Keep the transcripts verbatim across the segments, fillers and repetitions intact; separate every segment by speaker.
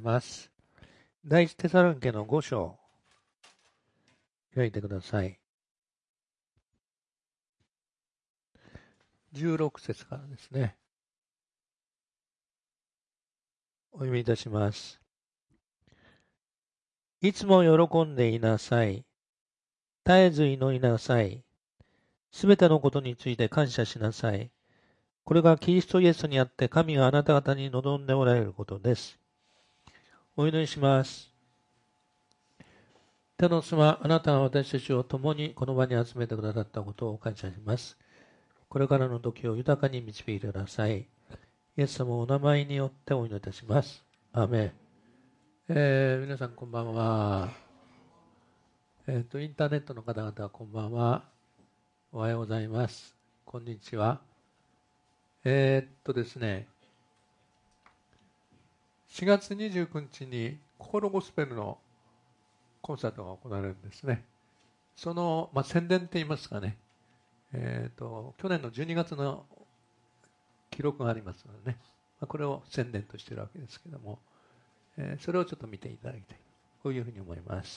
Speaker 1: ます。第一テサロニケのご章、開いてください。じゅうろく節からですね。お読みいたします。いつも喜んでいなさい。絶えず祈りなさい。すべてのことについて感謝しなさい。これがキリストイエスにあって神があなた方に望んでおられることです。お祈りします。天の様、あなたが私たちを共にこの場に集めてくださったことを感謝します。これからの時を豊かに導いてください。イエス様お名前によってお祈りいたします。アーメン。えー、皆さんこんばんは。えーと、インターネットの方々こんばんは。おはようございます。こんにちは。えー、っとですね、しがつにじゅうくにちに心ゴスペルのコンサートが行われるんですね。その、まあ、宣伝といいますかね、えー、と去年のじゅうにがつの記録がありますのでね、まあ、これを宣伝としているわけですけども、えー、それをちょっと見ていただきたい、こういうふうに思います。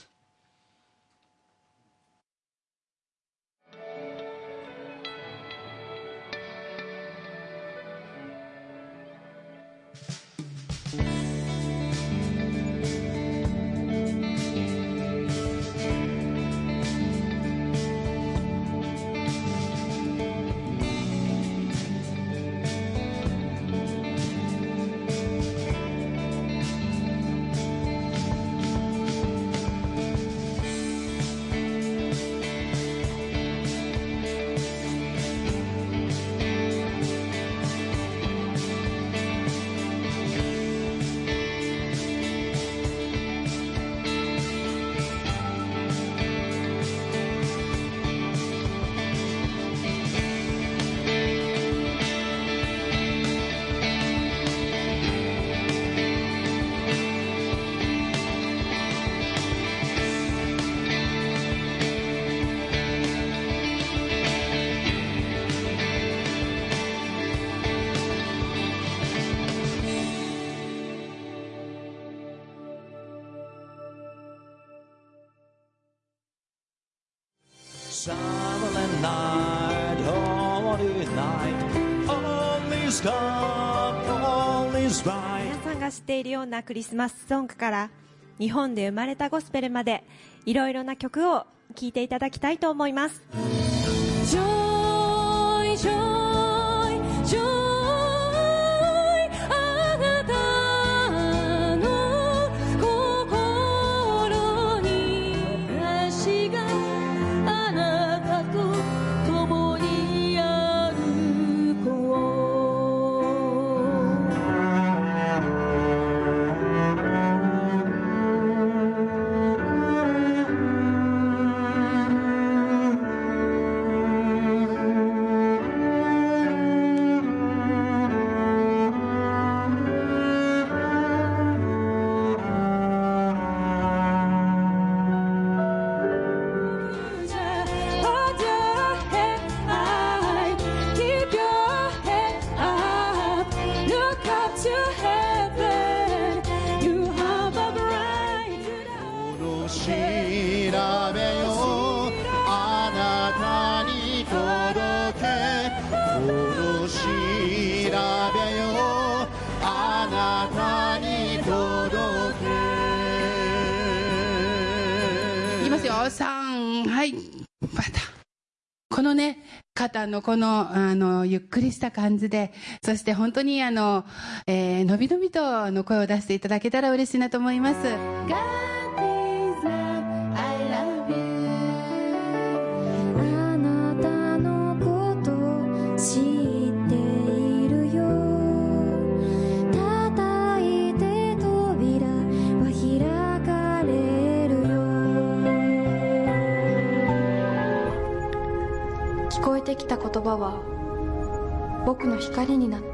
Speaker 2: Silent night, holy night, all is calm, all is right.
Speaker 3: 皆さんが知っているようなクリスマスソングから日本で生まれたゴスペルまでいろいろな曲を聴いていただきたいと思います。 Joy, joy, joy あなたの心に私があなたと共に歩こ
Speaker 4: このね、肩のこの、あの、ゆっくりした感じで、そして本当にあの、えー、のびのびとあの声を出していただけたら嬉しいなと思います。God is love, I love you.
Speaker 5: あなたのこと知っているよ。叩いて扉は開かれるよ。聞こえてきた言葉は僕の光になった。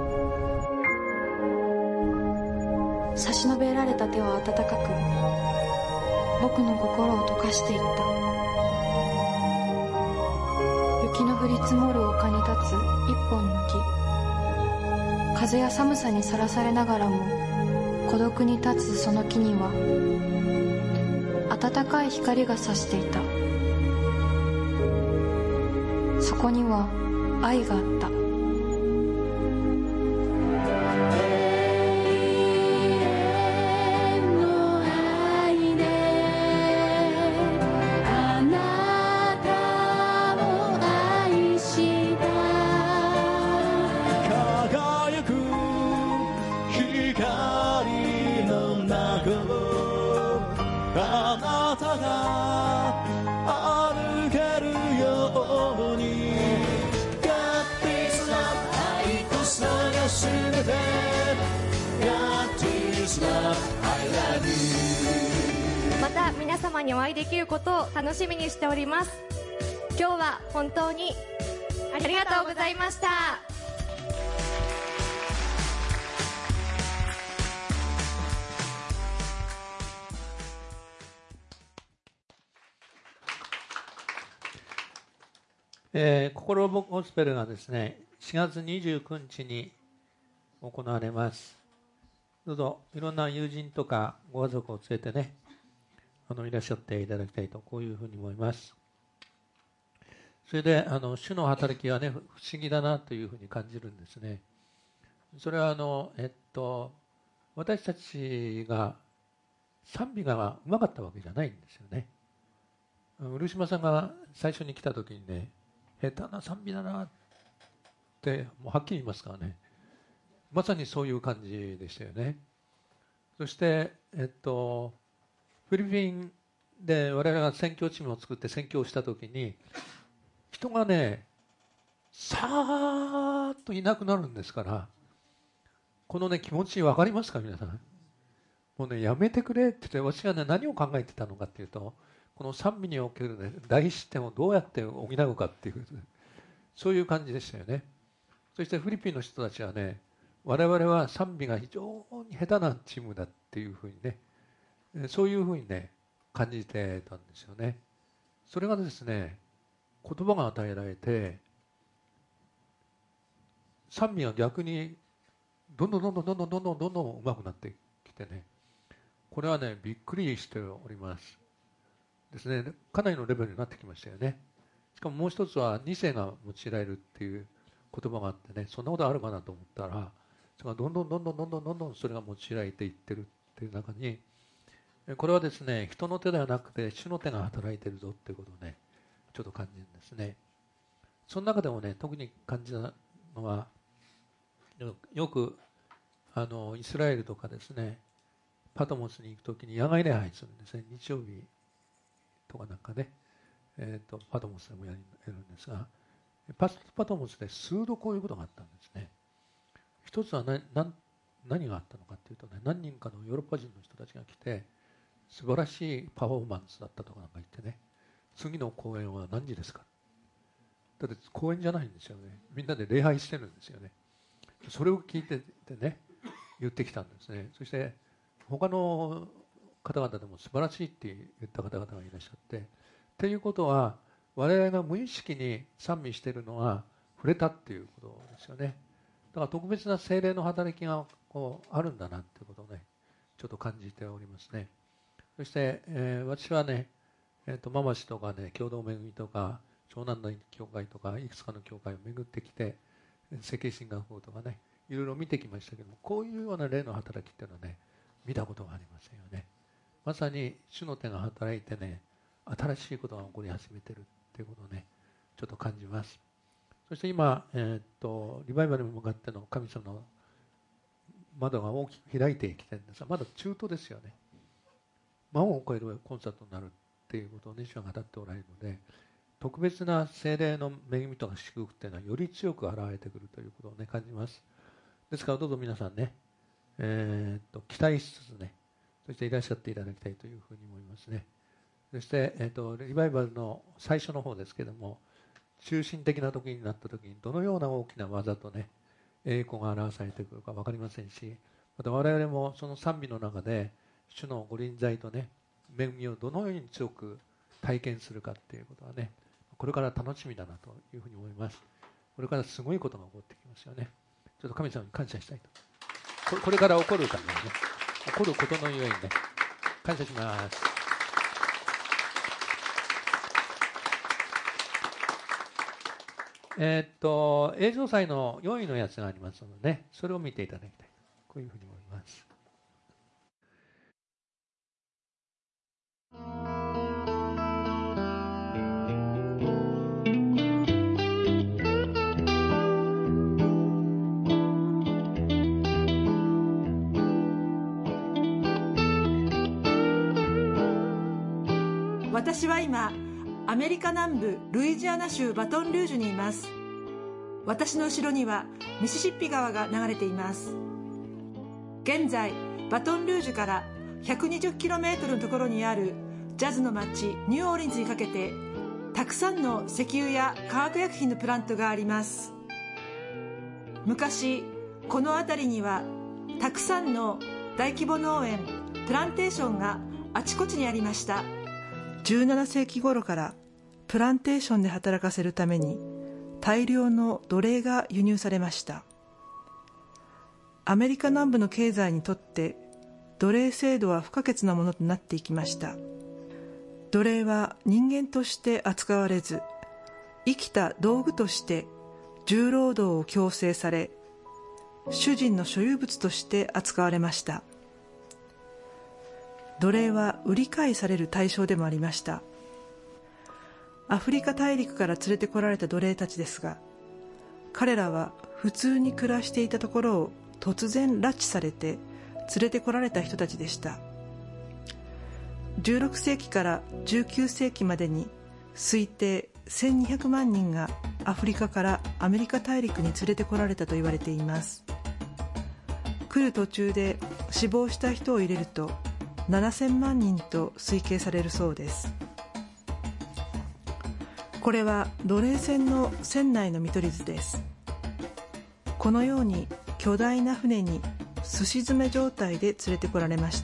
Speaker 5: 差し伸べられた手は温かく僕の心を溶かしていった。雪の降り積もる丘に立つ一本の木。風や寒さにさらされながらも孤独に立つその木には暖かい光が差していた。そこには愛があった。
Speaker 3: また皆様にお会いできることを楽しみにしております。今日は本当にありがとうございました。
Speaker 1: えー、心ゴスペルがですね、しがつにじゅうくにちに行われます。どうぞいろんな友人とかご家族を連れてね、あのいらっしゃっていただきたいと、こういうふうに思います。それであの主の働きはね、不思議だなというふうに感じるんですね。それはあの、えっと、私たちが賛美がうまかったわけじゃないんですよね。漆島さんが最初に来た時にね、下手な賛美だなってもうはっきり言いますからね、まさにそういう感じでしたよね。そして、えっと、フィリピンで我々が宣教チームを作って宣教をしたときに、人がね、さーっといなくなるんですから、このね、気持ち分かりますか、皆さん。もうね、やめてくれって言って、私がね、何を考えてたのかっていうと、この賛美における、ね、大失点をどうやって補うかっていう、そういう感じでしたよね。そしてフィリピンの人たちはね、我々は賛美が非常に下手なチームだっていうふうにね、そういうふうにね、感じてたんですよね。それがですね、言葉が与えられて、賛美は逆にどんどんどんどんどんどんどんどんどんどん上手くなってきてね、これはね、びっくりしておりますですね。かなりのレベルになってきましたよね。しかももう一つはに世が用いられるっていう言葉があってね、そんなことあるかなと思ったら、それがどんどんどんどんどんどんどんどんそれが用いられていってるっていう中に、これはですね、人の手ではなくて主の手が働いているぞっていうことをね、ちょっと感じるんですね。その中でもね、特に感じたのは、よくあのイスラエルとかですね、パトモスに行くときに野外礼拝するんですね。日曜日とかなんかね、えー、とパトモスでもやるんですが、パ, パトモスで数度こういうことがあったんですね。一つは何, 何, 何があったのかというとね、何人かのヨーロッパ人の人たちが来て、素晴らしいパフォーマンスだったとかなんか言ってね、次の公演は何時ですか、だって公演じゃないんですよね。みんなで礼拝してるんですよね。それを聞いててね、言ってきたんですね。そして他の方々でも素晴らしいって言った方々がいらっしゃって、ということは我々が無意識に賛美しているのは触れたっていうことですよね。だから特別な聖霊の働きがこうあるんだなっていうことをね、ちょっと感じておりますね。そして、えー、私はね、えー、とママシとかね、共同めぐみとか湘南の教会とかいくつかの教会を巡ってきて、世界進学校とかね、いろいろ見てきましたけども、こういうような霊の働きっていうのはね、見たことがありませんよね。まさに主の手が働いてね、新しいことが起こり始めてるっていうことをね、ちょっと感じます。そして今、えー、っとリバイバルに向かっての神様の窓が大きく開いてきてるんですが、まだ中途ですよね。魔王を超えるコンサートになるっていうことをね、主は語っておられるので、特別な聖霊の恵みとか祝福っていうのはより強く現れてくるということをね、感じます。ですからどうぞ皆さんね、えー、っと期待しつつね、そしていらっしゃっていただきたいというふうに思いますね。そして、えー、っとリバイバルの最初の方ですけども、中心的な時になった時にどのような大きな技とね、栄光が表されてくるか分かりませんし、また我々もその賛美の中で主のご臨在とね、恵みをどのように強く体験するかっていうことはね、これから楽しみだなというふうに思います。これからすごいことが起こってきますよね。ちょっと神様に感謝したいと。これから起こるためにね、 起こることのゆえにね、感謝します。えーっと、映像祭のよんいのやつがありますので、ね、それを見ていただきたい。こういうふうに思います。
Speaker 6: 私は今アメリカ南部ルイジアナ州バトンルージュにいます。私の後ろにはミシシッピ川が流れています。現在バトンルージュから ひゃくにじゅっキロメートル のところにあるジャズの町ニューオーリンズにかけて、たくさんの石油や化学薬品のプラントがあります。昔この辺りにはたくさんの大規模農園プランテーションがあちこちにありました。じゅうななせいき頃からプランテーションで働かせるために大量の奴隷が輸入されました。アメリカ南部の経済にとって奴隷制度は不可欠なものとなっていきました。奴隷は人間として扱われず、生きた道具として重労働を強制され、主人の所有物として扱われました。奴隷は売り買いされる対象でもありました。アフリカ大陸から連れてこられた奴隷たちですが、彼らは普通に暮らしていたところを突然拉致されて連れてこられた人たちでした。じゅうろくせいきからじゅうきゅうせいきまでに推定せんにひゃくまんにんがアフリカからアメリカ大陸に連れてこられたと言われています。来る途中で死亡した人を入れるとななせんまんにんと推計されるそうです。これは奴隷船の船内の見取り図です。このように巨大な船にすし詰め状態で連れてこられました。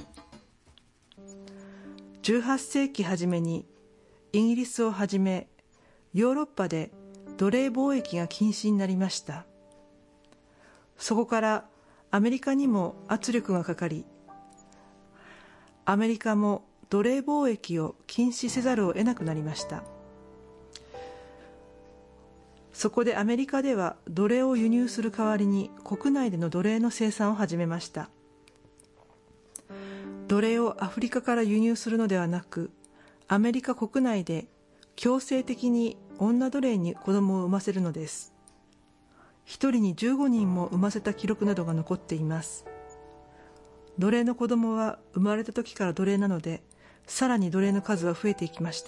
Speaker 6: じゅうはっせいき初めにイギリスをはじめヨーロッパで奴隷貿易が禁止になりました。そこからアメリカにも圧力がかかり、アメリカも奴隷貿易を禁止せざるを得なくなりました。そこでアメリカでは奴隷を輸入する代わりに国内での奴隷の生産を始めました。奴隷をアフリカから輸入するのではなく、アメリカ国内で強制的に女奴隷に子供を産ませるのです。一人にじゅうごにんも産ませた記録などが残っています。奴隷の子供は生まれた時から奴隷なので、さらに奴隷の数は増えていきました。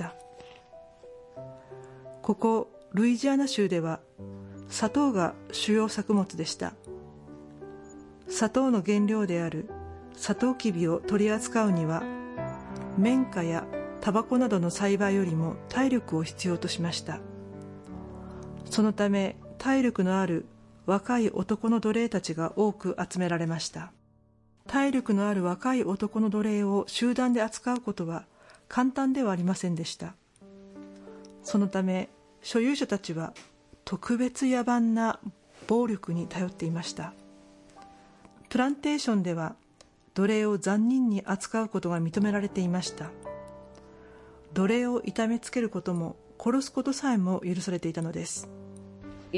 Speaker 6: ここルイジアナ州では砂糖が主要作物でした。砂糖の原料であるサトウキビを取り扱うには、綿花やタバコなどの栽培よりも体力を必要としました。そのため体力のある若い男の奴隷たちが多く集められました。体力のある若い男の奴隷を集団で扱うことは簡単ではありませんでした。そのため所有者たちは特別野蛮な暴力に頼っていました。プランテーションでは奴隷を残忍に扱うことが認められていました。奴隷を痛めつけることも殺すことさえも許されていたのです。
Speaker 7: こ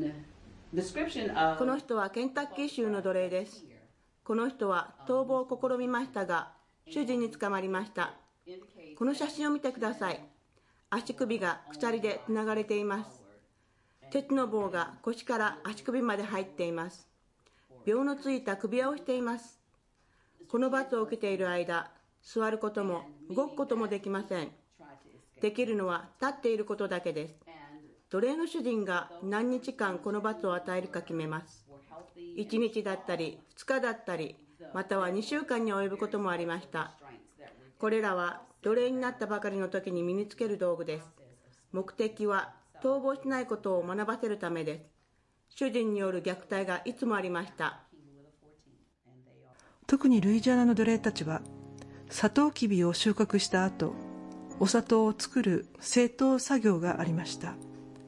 Speaker 7: の人はケンタッキー州の奴隷です。この人は逃亡を試みましたが、主人に捕まりました。この写真を見てください。足首が鎖でつながれています。鉄の棒が腰から足首まで入っています。鋲のついた首輪をしています。この罰を受けている間、座ることも動くこともできません。できるのは立っていることだけです。奴隷の主人が何日間この罰を与えるか決めます。いちにちだったりふつかだったり、またはにしゅうかんに及ぶこともありました。これらは奴隷になったばかりの時に身につける道具です。目的は逃亡しないことを学ばせるためです。主人による虐待がいつもありました。
Speaker 6: 特にルイジアナの奴隷たちはサトウキビを収穫した後、お砂糖を作る製糖作業がありました。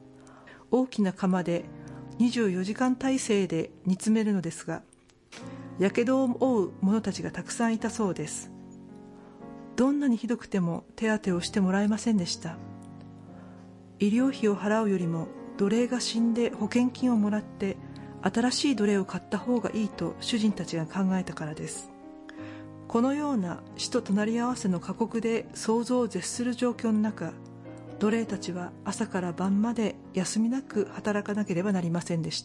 Speaker 6: 大きな釜でにじゅうよじかん体制で煮詰めるのですが、 やけどを負う者たちがたくさんいたそうです。どんなにひどくても手当てをしてもらえませんでした。医療費を払うよりも奴隷が死んで保険金をもらって新しい奴隷を買った方がいいと主人たちが考えたからです。このような死と隣り合わせの過酷で想像を絶する状況の中、奴隷たちは朝から晩まで休みなく働かなければなりませんでした。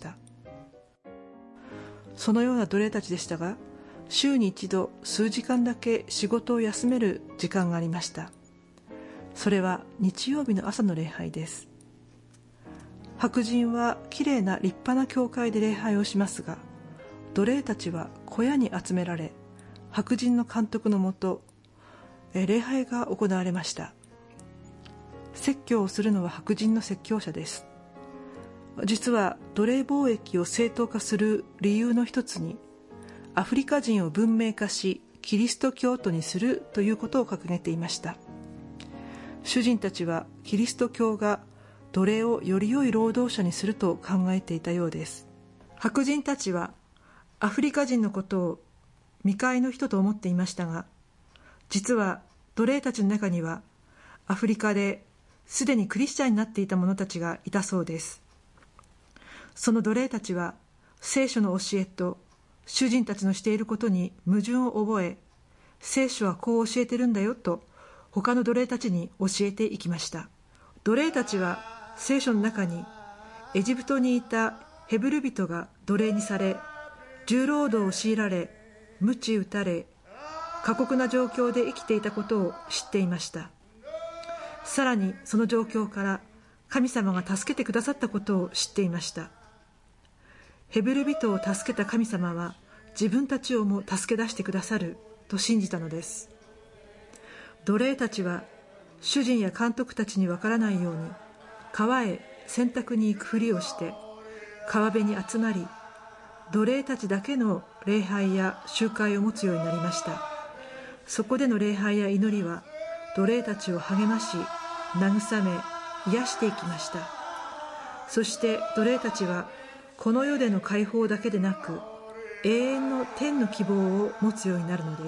Speaker 6: そのような奴隷たちでしたが、週に一度数時間だけ仕事を休める時間がありました。それは日曜日の朝の礼拝です。白人はきれいな立派な教会で礼拝をしますが、奴隷たちは小屋に集められ、白人の監督のもと礼拝が行われました。説教をするのは白人の説教者です。実は奴隷貿易を正当化する理由の一つに、アフリカ人を文明化しキリスト教徒にするということを掲げていました。主人たちはキリスト教が奴隷をより良い労働者にすると考えていたようです。白人たちはアフリカ人のことを未開の人と思っていましたが、実は奴隷たちの中にはアフリカですでにクリスチャンになっていた者たちがいたそうです。その奴隷たちは聖書の教えと主人たちのしていることに矛盾を覚え、聖書はこう教えてるんだよと他の奴隷たちに教えていきました。奴隷たちは聖書の中にエジプトにいたヘブル人が奴隷にされ、重労働を強いられ、鞭打たれ、過酷な状況で生きていたことを知っていました。さらにその状況から神様が助けてくださったことを知っていました。ヘブル人を助けた神様は自分たちをも助け出してくださると信じたのです。奴隷たちは主人や監督たちにわからないように川へ洗濯に行くふりをして川辺に集まり、奴隷たちだけの礼拝や集会を持つようになりました。そこでの礼拝や祈りは奴隷たちを励まし、慰め、癒していきました。そして奴隷たちはこの世での解放だけでなく、永遠の天の希望を持つようになるのです。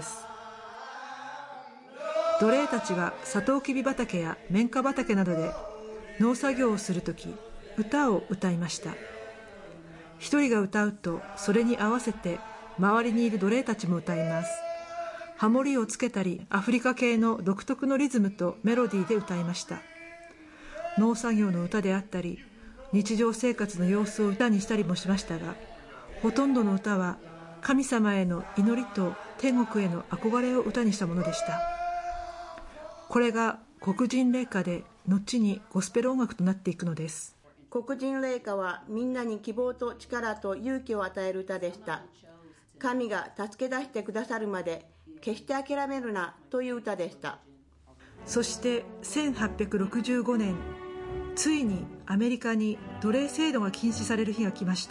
Speaker 6: 奴隷たちはサトウキビ畑や綿花畑などで農作業をするとき、歌を歌いました。一人が歌うと、それに合わせて周りにいる奴隷たちも歌います。ハモリをつけたり、アフリカ系の独特のリズムとメロディーで歌いました。農作業の歌であったり、日常生活の様子を歌にしたりもしましたが、ほとんどの歌は神様への祈りと天国への憧れを歌にしたものでした。これが黒人霊歌で、後にゴスペル音楽となっていくのです。
Speaker 7: 黒人霊歌はみんなに希望と力と勇気を与える歌でした。神が助け出してくださるまで決して諦めるなという歌でした。
Speaker 6: そしてせんはっぴゃくろくじゅうごねん、ついにアメリカに奴隷制度が禁止される日が来ました。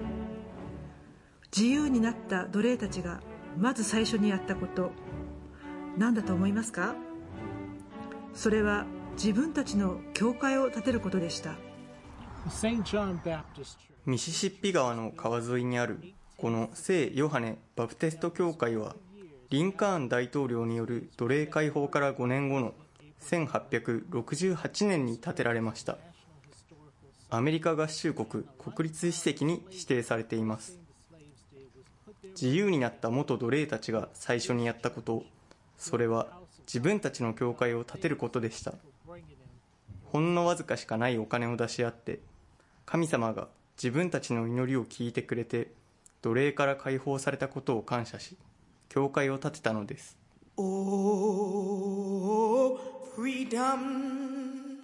Speaker 6: 自由になった奴隷たちがまず最初にやったこと、何だと思いますか？それは自分たちの教会を建てることでした。
Speaker 8: ミシシッピ川の川沿いにあるこの聖ヨハネ・バプテスト教会は、リンカーン大統領による奴隷解放からごねんごのせんはっぴゃくろくじゅうはちねんに建てられました。アメリカ合衆国国立史跡に指定されています。自由になった元奴隷たちが最初にやったこと、それは自分たちの教会を建てることでした。ほんのわずかしかないお金を出し合って、神様が自分たちの祈りを聞いてくれて、奴隷から解放されたことを感謝し、教会を建てたのです。
Speaker 2: Oh, freedom.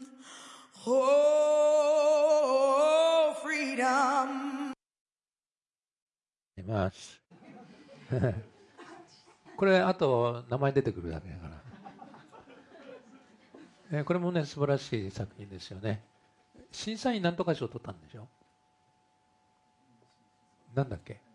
Speaker 2: Oh, freedom.
Speaker 1: います。これあと名前出てくるだけだから、えこれもね素晴らしい作品ですよね。審査員なんとか賞を取ったんでしょ。なんだっけ。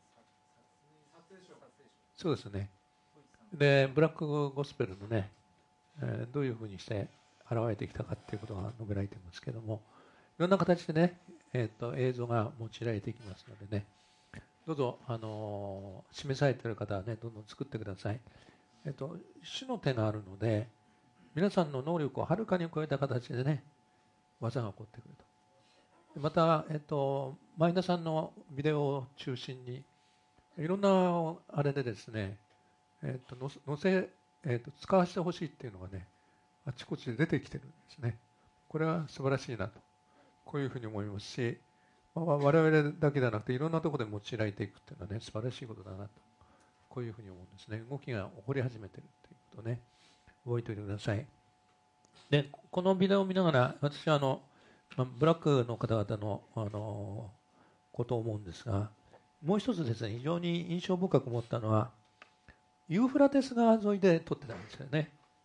Speaker 1: そうですね。でブラックゴスペルのね、えー、どういうふうにして現れてきたかっていうことが述べられていますけども、いろんな形でね、えー、と映像が用いられていきますのでね、 どうぞ、あのー示されている方はね、どんどん作ってください。えっと、主の手があるので、皆さんの能力をはるかに超えた形でね、技が起こってくると。また、えっと、前田さんのビデオを中心に、いろんなあれでですね、えっと、載せ、えっと、使わせてほしいっていうのがね、あちこちで出てきてるんですね。これは素晴らしいなと、こういうふうに思いますし、まあ、我々だけではなくていろんなところで用いられていくっていうのはね、素晴らしいことだなと、こういうふうに思うんですね。動きが起こり始めてるっていうことをね、覚えておいてください。で、このビデオを見ながら、私はあの、まあ、ブラックの方々の、あのことを思うんですが、もう一つですね、非常に印象深く思ったのは、ユーフラテス川沿いで撮ってたんですよね。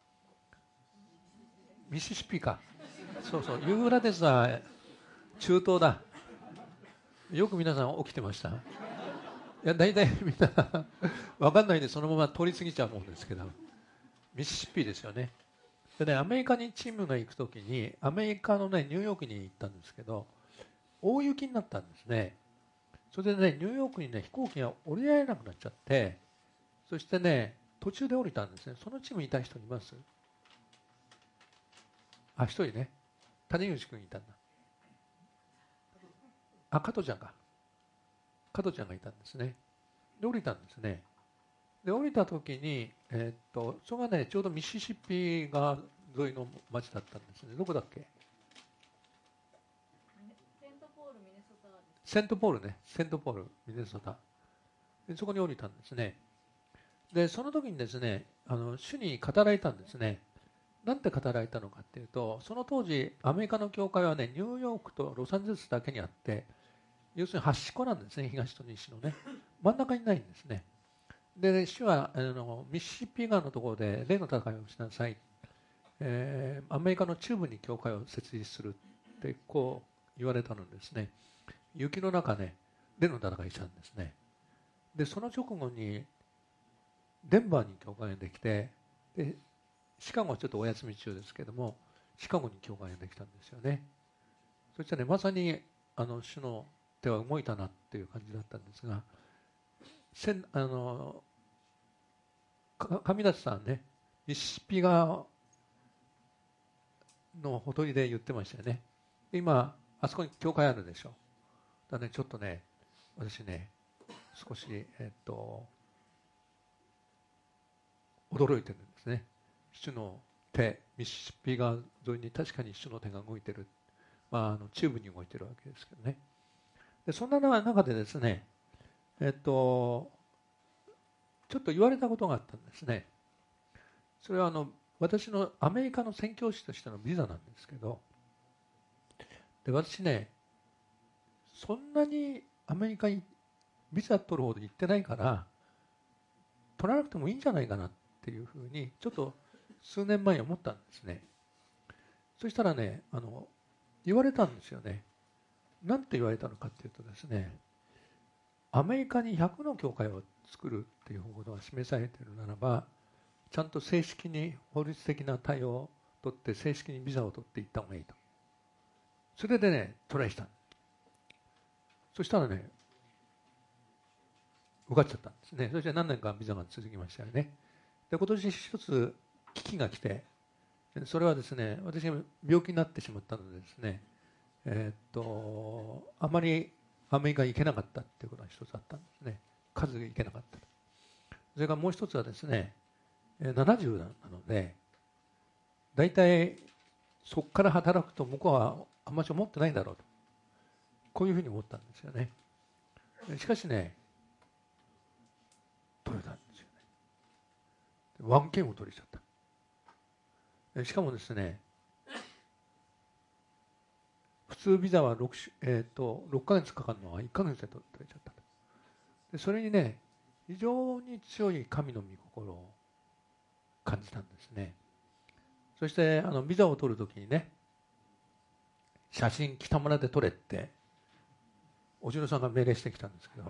Speaker 1: ミシシッピか。そうそう、ユーフラテスは中東だ。よく皆さん起きてました。いや、大体みんな分かんないでそのまま通り過ぎちゃうもんですけど、ミシシッピですよね。でね、アメリカにチームが行くときに、アメリカのね、ニューヨークに行ったんですけど、大雪になったんですね。それでね、ニューヨークにね、飛行機が降りられなくなっちゃって、そしてね、途中で降りたんですね。そのチームにいた人います？あ、一人ね。谷口君いたんだ。あ、加藤ちゃんか。加藤ちゃんがいたんですね。で、降りたんですね。で、降りたときに、えー、っと、それがね、ちょうどミシシッピ川沿いの町だったんですね。どこだっけ？セントポール、ミネソタです。セントポールね。セントポール、ミネソタ。で、そこに降りたんですね。で、その時にですね、あの、主に語られたんですね。なんて語られたのかっていうと、その当時、アメリカの教会はね、ニューヨークとロサンゼルスだけにあって、要するに端っこなんですね、東と西のね。真ん中にないんですね。で、主はあのミシシッピ川のところで霊の戦いをしなさい、えー、アメリカの中部に教会を設立するってこう言われたのですね。雪の中ね、霊の戦いしたんですね。で、その直後にデンバーに教会ができて、でシカゴはちょっとお休み中ですけども、シカゴに教会ができたんですよね。そしたらね、まさにあの主の手は動いたなっていう感じだったんですが、せんあの上立さんね、ミシシッピ川のほとりで言ってましたよね。今あそこに教会あるでしょ。だからね、ちょっとね、私ね、少しえっと驚いてるんですね。主の手、ミシシッピ川沿いに確かに主の手が動いてる、まあ、あの中部に動いてるわけですけどね。で、そんな中でですね、えっとちょっと言われたことがあったんですね。それはあの私のアメリカの宣教師としてのビザなんですけど、で、私ね、そんなにアメリカにビザ取るほど行ってないから、取らなくてもいいんじゃないかなっていうふうにちょっと数年前に思ったんですね。そしたらね、あの言われたんですよね。なんて言われたのかっていうとですね、アメリカにひゃくの教会を作るっていうことが示されているならば、ちゃんと正式に法律的な対応を取って正式にビザを取っていった方がいいと。それでね、トライした。そしたらね、受かっちゃったんですね。そして何年間ビザが続きましたよね。で、今年一つ危機が来て、それはですね、私が病気になってしまったのでですね、えー、っとあまりアメリカに行けなかったっていうことが一つあったんですね。数が行けなかった。それからもう一つはですね、ななじゅうなので、大体そこから働くと向こうはあんまり思ってないんだろうと、こういうふうに思ったんですよね。しかしね、取れたんですよね。ワンケンを取れちゃった。しかもですね、普通ビザは 6, えー、とろっかげつかかるのがいっかげつで取れちゃったと。で、それにね、非常に強い神の御心を感じたんですね。そしてあのビザを取るときにね、写真北村で撮れっておじのさんが命令してきたんですけど、で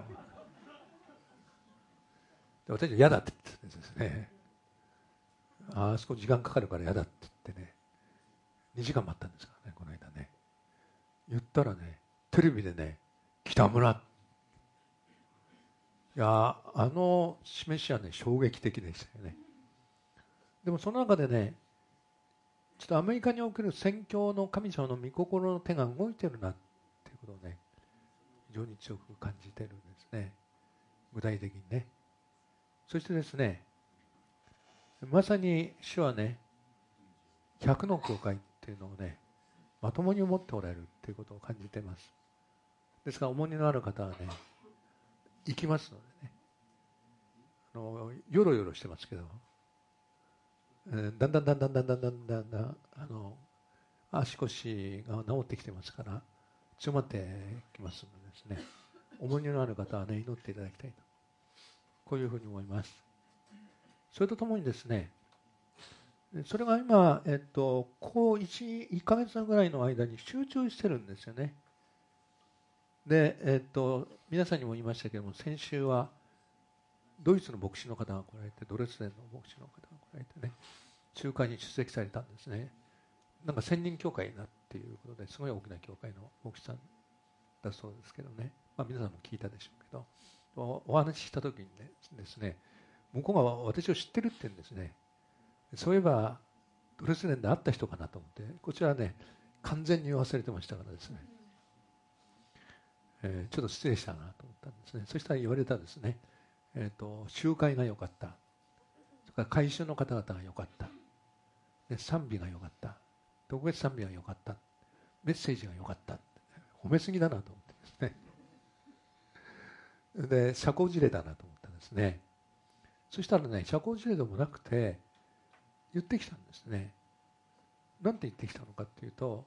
Speaker 1: 私は嫌だって言ってですね、ああそこ時間かかるから嫌だって言ってね、にじかん待ったんですからね、この間ね。言ったらね、テレビでね、北村いやあの示しはね衝撃的でしたよね。でもその中でね、ちょっとアメリカにおける宣教の神様の御心の手が動いてるなっていうことをね、非常に強く感じてるんですね、具体的にね。そしてですね、まさに主はね、ひゃくの教会っていうのをね、まともに持っておられるっていうことを感じています。ですから重荷のある方はね、行きますのでね、あのよろよろしてますけど、だんだんだんだんだんだんだんだんだんだんあの足腰が治ってきてますから強まってきますのでですね、重荷のある方はね、祈っていただきたいと、こういうふうに思います。それとともにですね、それが今、えっと、こう 1, 1ヶ月ぐらいの間に集中してるんですよね。で、えっと、皆さんにも言いましたけども、先週はドイツの牧師の方が来られて、ドレスデンの牧師の方が来られてね、集会に出席されたんですね。なんか千人教会になっていうことですごい大きな教会の牧師さんだそうですけどね、まあ、皆さんも聞いたでしょうけど、お, お話しした時にですね、向こうが私を知ってるって言うんですね。そういえばドレスデンで会った人かなと思って、こちらはね完全に忘れてましたからですね、えー、ちょっと失礼したなと思ったんですね。そしたら言われたですね、えーと、集会が良かった、それから改宗の方々が良かった、で賛美が良かった、特別賛美が良かった、メッセージが良かった、褒めすぎだなと思ってですね、で社交辞令だなと思ったんですね。そしたらね、社交辞令でもなくて言ってきたんですね。なんて言ってきたのかっていうと、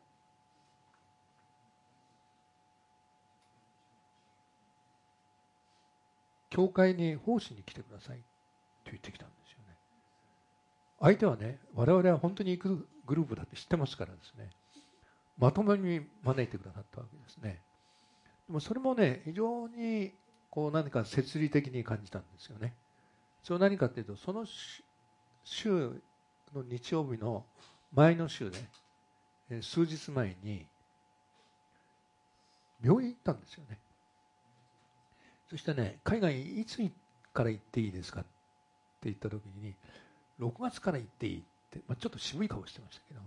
Speaker 1: 教会に奉仕に来てくださいって言ってきたんですよね。相手はね、我々は本当に行くグループだって知ってますからですね、まともに招いてくださったわけですね。でもそれもね、非常にこう何か摂理的に感じたんですよね。それは何かというと、その週の日曜日の前の週で、数日前に病院行ったんですよね。そしてね、海外いつから行っていいですかって言った時に、ろくがつから行っていいって、まあ、ちょっと渋い顔してましたけど、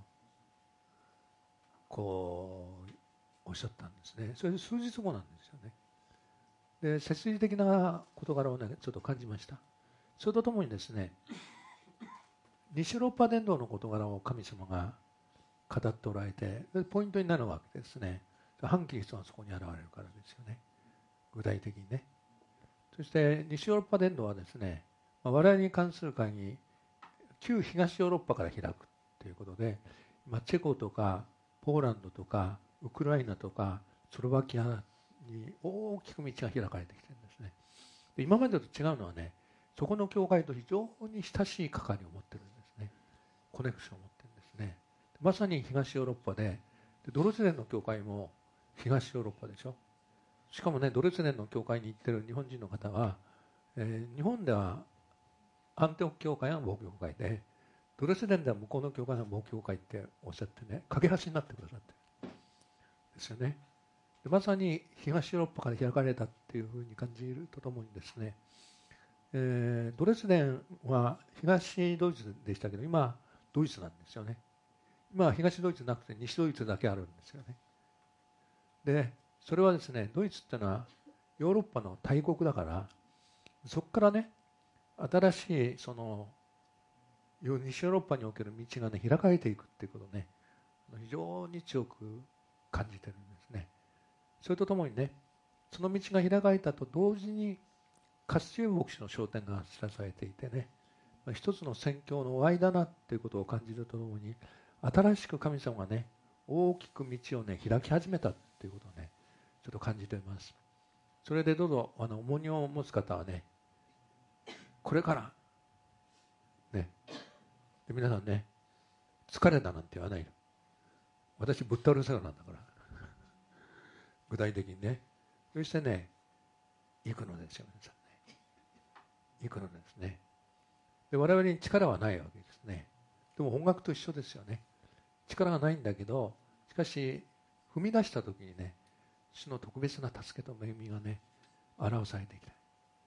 Speaker 1: こうおっしゃったんですね。それで数日後なんですよね。で、摂理的な事柄をね、ちょっと感じました。それとともにですね、西ヨーロッパ伝道の事柄を神様が語っておられて、ポイントになるわけですね。反キリストがそこに現れるからですよね、具体的にね。そして西ヨーロッパ伝道はですね、我々に関する会議、旧東ヨーロッパから開くということで、今チェコとかポーランドとかウクライナとかスロバキアに大きく道が開かれてきてるんですね。で、今までと違うのはね、そこの教会と非常に親しい関わりを持ってるんですね。コネクションを持ってるんですね。まさに東ヨーロッパで、ドレスデンの教会も東ヨーロッパでしょ。しかもね、ドレスデンの教会に行ってる日本人の方は、えー、日本ではアンテオキ教会は某教会で、ドレスデンでは向こうの教会は某教会っておっしゃってね、架け橋になってくださってるですよね。で、まさに東ヨーロッパから開かれたっていうふうに感じるとともにですね、えー、ドレスデンは東ドイツでしたけど、今ドイツなんですよね。今は東ドイツなくて西ドイツだけあるんですよね。で、それはですね、ドイツっていうのはヨーロッパの大国だから、そこからね、新しいその西ヨーロッパにおける道がね、開かれていくっていうことをね、非常に強く感じてるんですね。それとともにね、その道が開かれたと同時にカスティエル牧師の昇天が知らされていてね、一つの宣教の終わりだなっていうことを感じるとともに、新しく神様がね、大きく道をね、開き始めたっていうことをね、ちょっと感じています。それでどうぞ、あの重荷を持つ方はね、これからね、で皆さんね、疲れたなんて言わないの。私ぶっ倒れそうなんだから具体的にね。そしてね、行くのですよ、皆さんね。行くのですね。で、我々に力はないわけですね。でも音楽と一緒ですよね。力がないんだけど、しかし踏み出した時にね、主の特別な助けと恵みがね、表されてきた。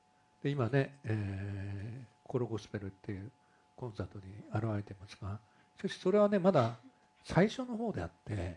Speaker 1: で今ね、えー、コロゴスペルっていうコンサートに現れていますが、しかしそれはねまだ最初の方であって、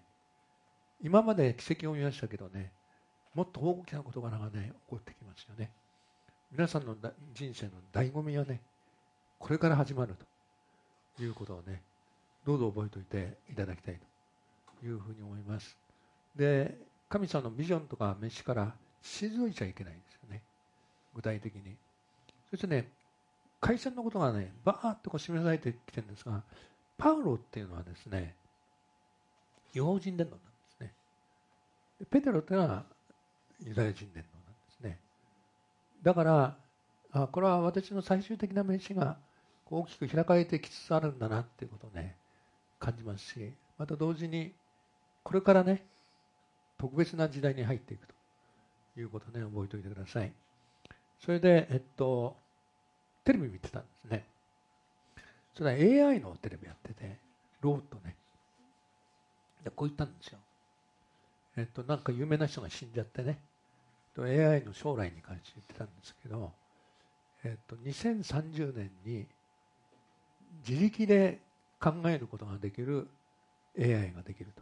Speaker 1: 今まで奇跡を見ましたけどね、もっと大きな事柄がね起こってきますよね。皆さんの人生の醍醐味はねこれから始まるということをね、どうぞ覚えておいていただきたいというふうに思います。で、神様のビジョンとか召しから退いちゃいけないんですよね、具体的に。そしてね、回線のことがねバーッとこう示されてきてるんですが、パウロっていうのはですね違法人伝道なんですね。でペテロっていうのはユダヤ人伝道なんですね。だからあこれは私の最終的な名刺が大きく開かれてきつつあるんだなっていうことをね感じますし、また同時にこれからね特別な時代に入っていくということをね覚えておいてください。それでえっとテレビ見てたんですね。それは エーアイ のテレビやってて、ロボットね。でこう言ったんですよ。えっとなんか有名な人が死んじゃってね、エーアイ の将来に関して言ってたんですけど、えっとにせんさんじゅうねんに自力で考えることができる エーアイ ができると。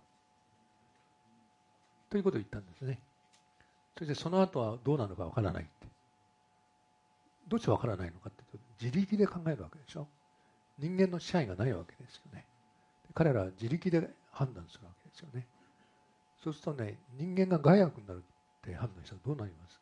Speaker 1: ということを言ったんですね。そしてその後はどうなるかわからないって。どうしてわからないのかっていうと、自力で考えるわけでしょ。人間の支配がないわけですよね。彼らは自力で判断するわけですよね。そうするとね、人間が害悪になるって判断したらどうなります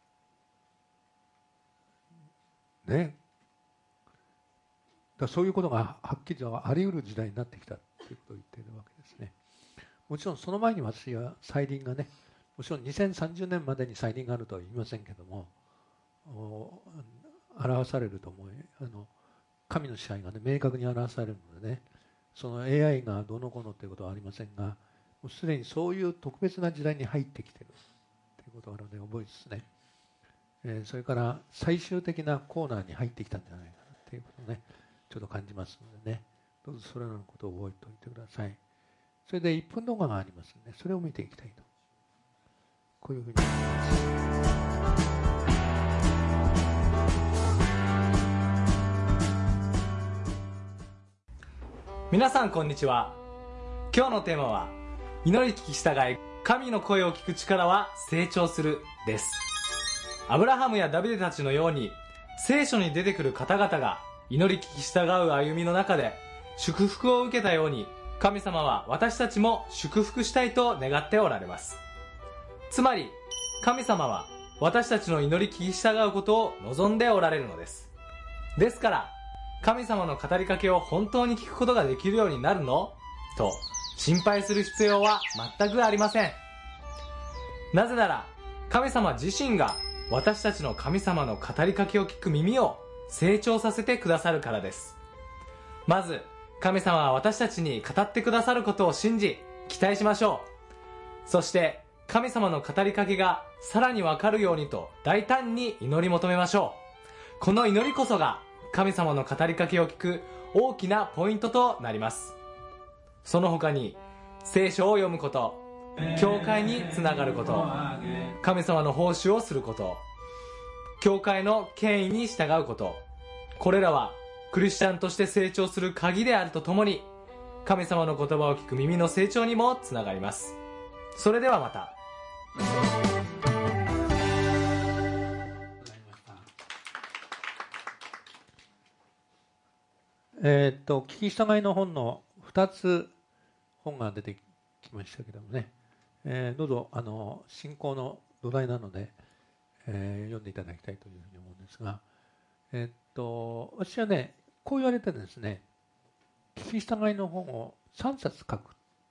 Speaker 1: ね。だからそういうことがはっきりとあり得る時代になってきたということを言っているわけですね。もちろんその前に私は再臨がね、もちろんにせんさんじゅうねんまでに再臨があるとは言いませんけども、表されると思い、あの神の支配がね明確に表されるのでね、その エーアイ がどうのこうのということはありませんが、もうすでにそういう特別な時代に入ってきているということがあるので覚えですね、えー、それから最終的なコーナーに入ってきたんじゃないかなということをねちょっと感じますのでね、どうぞそれらのことを覚えておいてください。それでいっぷん動画がありますので、それを見ていきたいと、こういうふうに思います。
Speaker 9: 皆さんこんにちは。今日のテーマは祈り聞き従い神の声を聞く力は成長するです。アブラハムやダビデたちのように聖書に出てくる方々が祈り聞き従う歩みの中で祝福を受けたように、神様は私たちも祝福したいと願っておられます。つまり神様は私たちの祈り聞き従うことを望んでおられるのです。ですから神様の語りかけを本当に聞くことができるようになるのと心配する必要は全くありません。なぜなら神様自身が私たちの神様の語りかけを聞く耳を成長させてくださるからです。まず神様は私たちに語ってくださることを信じ期待しましょう。そして神様の語りかけがさらにわかるようにと大胆に祈り求めましょう。この祈りこそが神様の語りかけを聞く大きなポイントとなります。その他に聖書を読むこと、教会につながること、神様の奉仕をすること、教会の権威に従うこと、これらはクリスチャンとして成長する鍵であるとともに、神様の言葉を聞く耳の成長にもつながります。それではまた。
Speaker 1: えー、っと聞き従いの本のふたつ本が出てきましたけどもね、えー、どうぞあの信仰の土台なので、えー、読んでいただきたいというふうに思うんですが、えー、っと私はねこう言われてですね、聞き従いの本をさんさつ書く、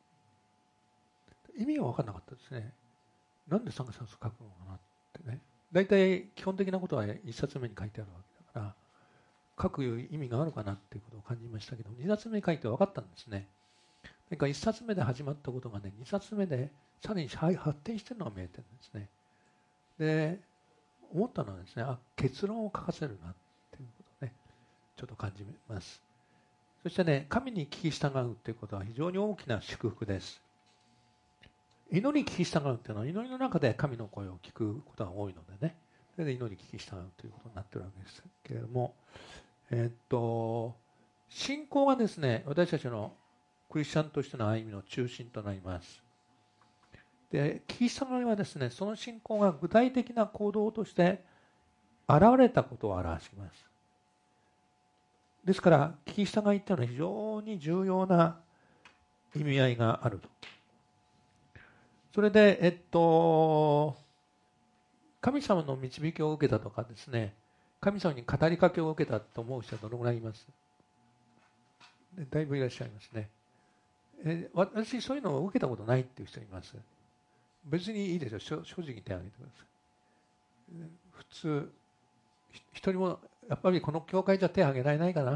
Speaker 1: 意味が分からなかったですね。なんでさんさつ書くのかなってね。大体基本的なことはいっさつめに書いてあるわけだから書く意味があるかなっていうことを感じましたけど、にさつめに書いて分かったんですね。なんかいっさつめで始まったことがね、にさつめでさらに発展しているのが見えてるんですね。で、思ったのはですね、あ、結論を書かせるなっていうことをね、ちょっと感じます。そしてね、神に聞き従うということは非常に大きな祝福です。祈り聞き従うというのは、祈りの中で神の声を聞くことが多いのでね、 それで祈り聞き従うということになっているわけですけれども、えっと信仰がですね、私たちのクリスチャンとしての歩みの中心となります。で、聞き従いはですね、その信仰が具体的な行動として現れたことを表します。ですから、聞き従いというのは非常に重要な意味合いがあると。それで、えっと、神様の導きを受けたとかですね、神様に語りかけを受けたと思う人はどのぐらいいます？だいぶいらっしゃいますね。え私、そういうのを受けたことないっていう人います。別にいいですよ。正直に手を挙げてください。普通、一人も、やっぱりこの教会じゃ手を挙げられないかな。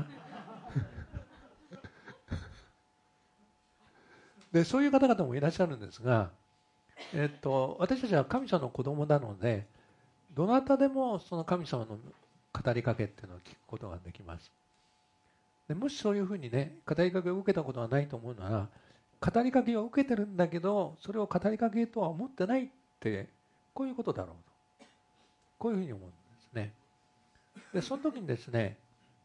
Speaker 1: で、そういう方々もいらっしゃるんですが、えっと、私たちは神様の子供なので、どなたでもその神様の語りかけっていうのを聞くことができます。でもしそういうふうにね、語りかけを受けたことがないと思うなら、語りかけを受けてるんだけど、それを語りかけとは思ってないって、こういうことだろうと。こういうふうに思うんですね。で、その時にですね、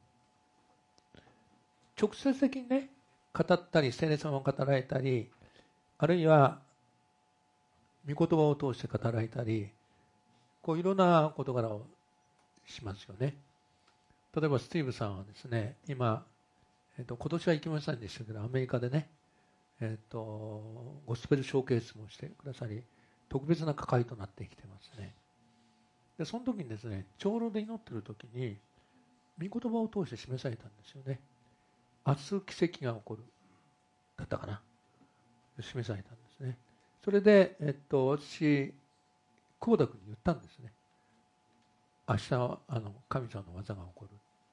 Speaker 1: 直接的にね、語ったり、聖霊様を語られたり、あるいは、御言葉を通して語られたり、こういろんな事柄をしますよね。例えばスティーブさんはですね、今、えっと、今年は行きませんでしたけど、アメリカでね、えっと、ゴスペルショーケースもしてくださり、特別な係となってきてますね。で、その時にですね、長老で祈っている時に、御言葉を通して示されたんですよね。明日奇跡が起こる。だったかな。示されたんですね。それで、えっと、私、久保田君に言ったんですね。明日はあの神様の技が起こる。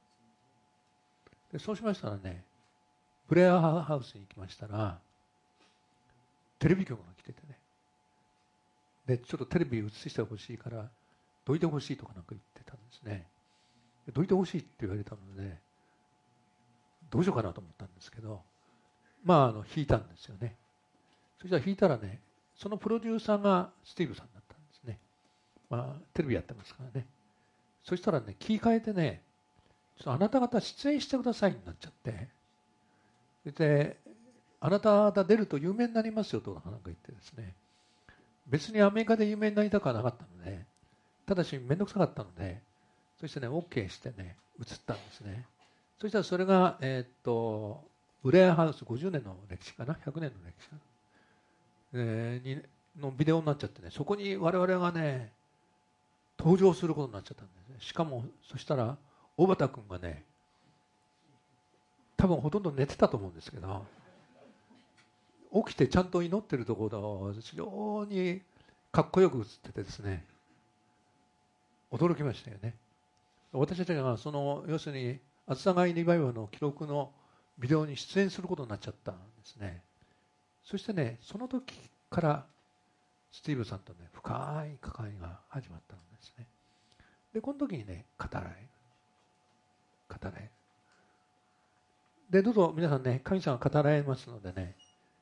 Speaker 1: でそうしましたらね、ブレアハウスに行きましたら、テレビ局が来ててね、でちょっとテレビ映してほしいから、どいてほしいとかなんか言ってたんですね。どいてほしいって言われたので、どうしようかなと思ったんですけど、まあ、あの弾いたんですよね。そしたら弾いたらね、そのプロデューサーがスティーブさんだったんですね。まあ、テレビやってますからね。そしたらね、切り替えてね、ちょっとあなた方出演してくださいになっちゃって、で、あなた方出ると有名になりますよとかなんか言ってですね、別にアメリカで有名になりたくはなかったので、ただし面倒くさかったので、そしてね、OK してね、映ったんですね。そしたらそれが、えー、っと、ブレアハウスごじゅうねんの歴史かな、ひゃくねんの歴史かな、えー、にのビデオになっちゃってね、そこに我々がね、登場することになっちゃったんですね。しかも、そしたら、小畑君がね、多分ほとんど寝てたと思うんですけど、起きてちゃんと祈ってるところを非常にかっこよく映っててですね、驚きましたよね。私たちがその、要するに、あずさがいリバイバルの記録のビデオに出演することになっちゃったんですね。そしてね、その時からスティーブさんとね、深い関わりが始まったんですね。で、この時にね、語られる。語られる。で、どうぞ皆さんね、神様が語られますのでね、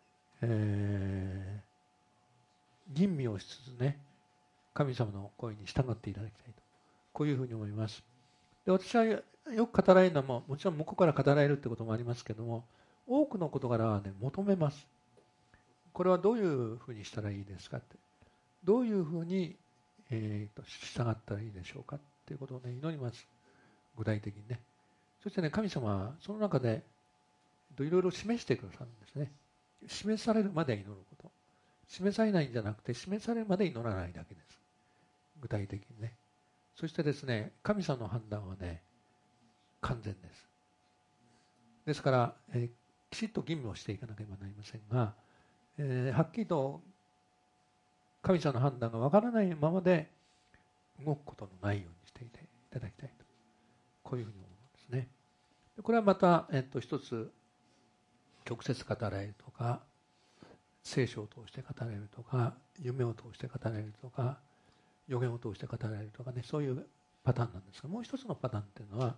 Speaker 1: えー、吟味をしつつね、神様の声に従っていただきたいと。こういうふうに思います。で、私はよく語られるのも、もちろん向こうから語られるってこともありますけども、多くの事柄はね、求めます。これはどういうふうにしたらいいですかって。どういうふうに、えー、と従ったらいいでしょうかっていうことをね、祈ります。具体的にね。そしてね、神様はその中でいろいろ示してくださるんですね。示されるまで祈ること。示されないんじゃなくて、示されるまで祈らないだけです。具体的にね。そしてですね、神様の判断はね、完全です。ですから、えー、きちっと吟味をしていかなければなりませんが、えー、はっきりと神様の判断がわからないままで動くことのないようにしていていただきたいと、こういうふうに思うんですね。これはまた、えっと、一つ直接語られるとか、聖書を通して語られるとか、夢を通して語られるとか、予言を通して語られるとかね、そういうパターンなんですが、もう一つのパターンっていうのは、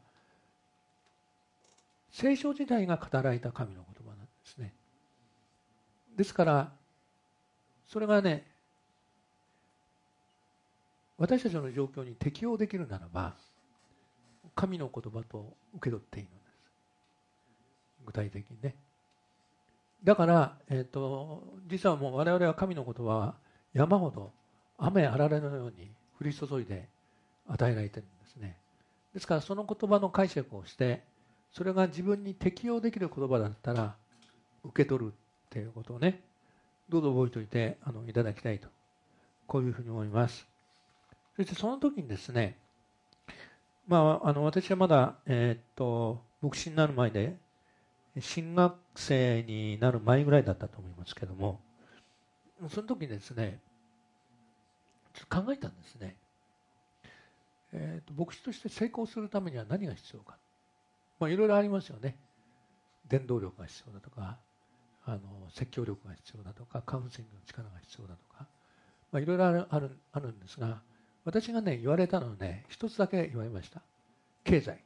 Speaker 1: 聖書自体が語られた神の言葉なんですね。ですから、それがね、 私たちの状況に適応できるならば、神の言葉と受け取っていいのです。具体的にね。だから、えーと、実はもう我々は神の言葉は山ほど雨あられのように降り注いで与えられているんですね。ですからその言葉の解釈をして、それが自分に適応できる言葉だったら受け取るっていうことをね、どうぞ覚えておいてあのいただきたいと、こういうふうに思います。そしてその時にですね、まあ、あの私はまだ、えー、っと牧師になる前で新学生になる前ぐらいだったと思いますけども、その時にですね、ちょっと考えたんですね。えー、と牧師として成功するためには何が必要か、まあ、いろいろありますよね。伝道力が必要だとか、あの説教力が必要だとか、カウンセリングの力が必要だとか、まあ、いろいろある、ある、あるんですが、私がね言われたのはね、一つだけ言われました。経済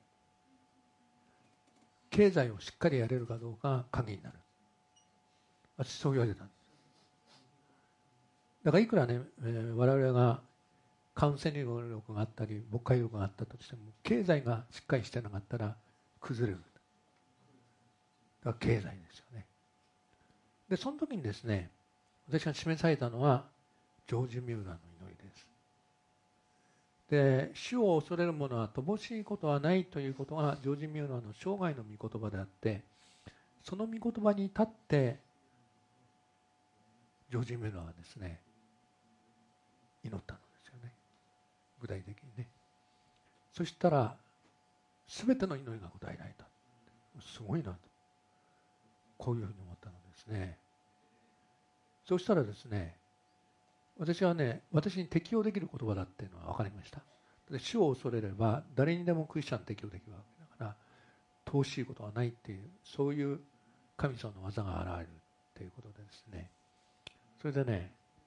Speaker 1: 経済をしっかりやれるかどうかが鍵になる。私そう言われたんです。だからいくらね、えー、我々がカウンセリング力があったり牧会力があったとしても、経済がしっかりしてなかったら崩れる。だから経済ですよね。でその時にですね、私が示されたのはジョージ・ミューラーの祈りです。で主を恐れる者は乏しいことはないということがジョージ・ミューラーの生涯の御言葉であって、その御言葉に立ってジョージ・ミューラーはですね祈ったのですよね、具体的にね。そしたら全ての祈りが答えられた。すごいなと、こういうふうに思ったのですね。そしたらですね、私はね、私に適用できる言葉だっていうのは分かりました。で主を恐れれば誰にでもクリスチャン適用できるわけだから、乏しいことはないっていう、そういう神様の技が現れるっていうことでですね、それでね、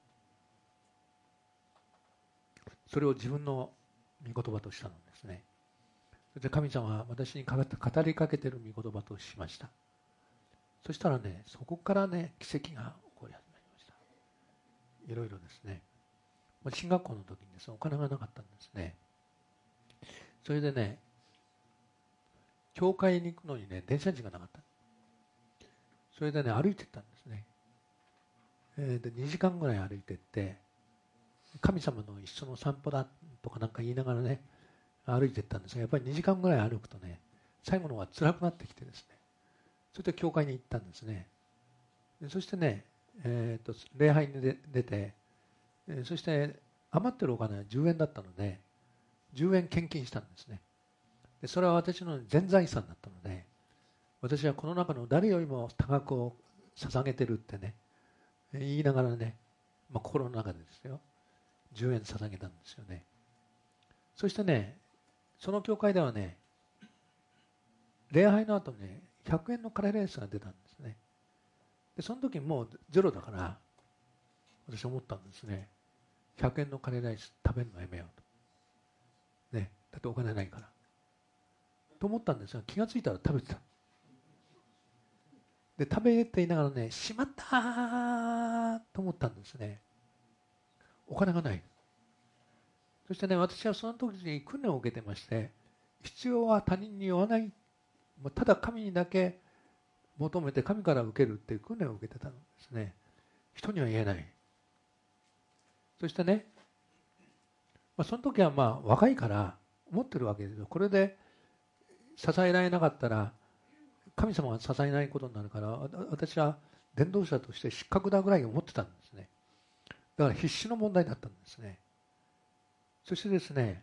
Speaker 1: それを自分の御言葉としたのですね。それで神様は私に語りかけている御言葉としました。そしたらね、そこからね、奇跡が起こり始めました。いろいろですね。進学校の時にですね、お金がなかったんですね。それでね、教会に行くのにね、電車賃がなかった。それでね、歩いて行ったんですね。えー、でにじかんぐらい歩いて行って、神様の一緒の散歩だとかなんか言いながらね、歩いて行ったんですが、やっぱりにじかんぐらい歩くとね、最後の方が辛くなってきてですね、それで教会に行ったんですね。でそしてね、えー、と礼拝に出て、えー、そして余ってるお金はじゅうえんだったので、じゅうえん献金したんですね。でそれは私の全財産だったので、私はこの中の誰よりも多額を捧げてるってね、言いながらね、まあ、心の中でですよ、じゅうえん捧げたんですよね。そしてね、その教会ではね、礼拝の後ね、ひゃくえんのカレーライスが出たんですね。でその時もうゼロだから、私思ったんですね。ひゃくえんのカレーライス食べるのやめようと。ね、だってお金ないから。と思ったんですが、気がついたら食べてた。で、食べていながらね、しまったーと思ったんですね。お金がない。そしてね、私はその時に訓練を受けてまして、必要は他人に言わない。ただ神にだけ求めて神から受けるっていう訓練を受けてたんですね。人には言えない。そしてね、まあ、その時はまあ若いから思ってるわけですよ。これで支えられなかったら神様が支えないことになるから、私は伝道者として失格だぐらい思ってたんですね。だから必死の問題だったんですね。そしてですね、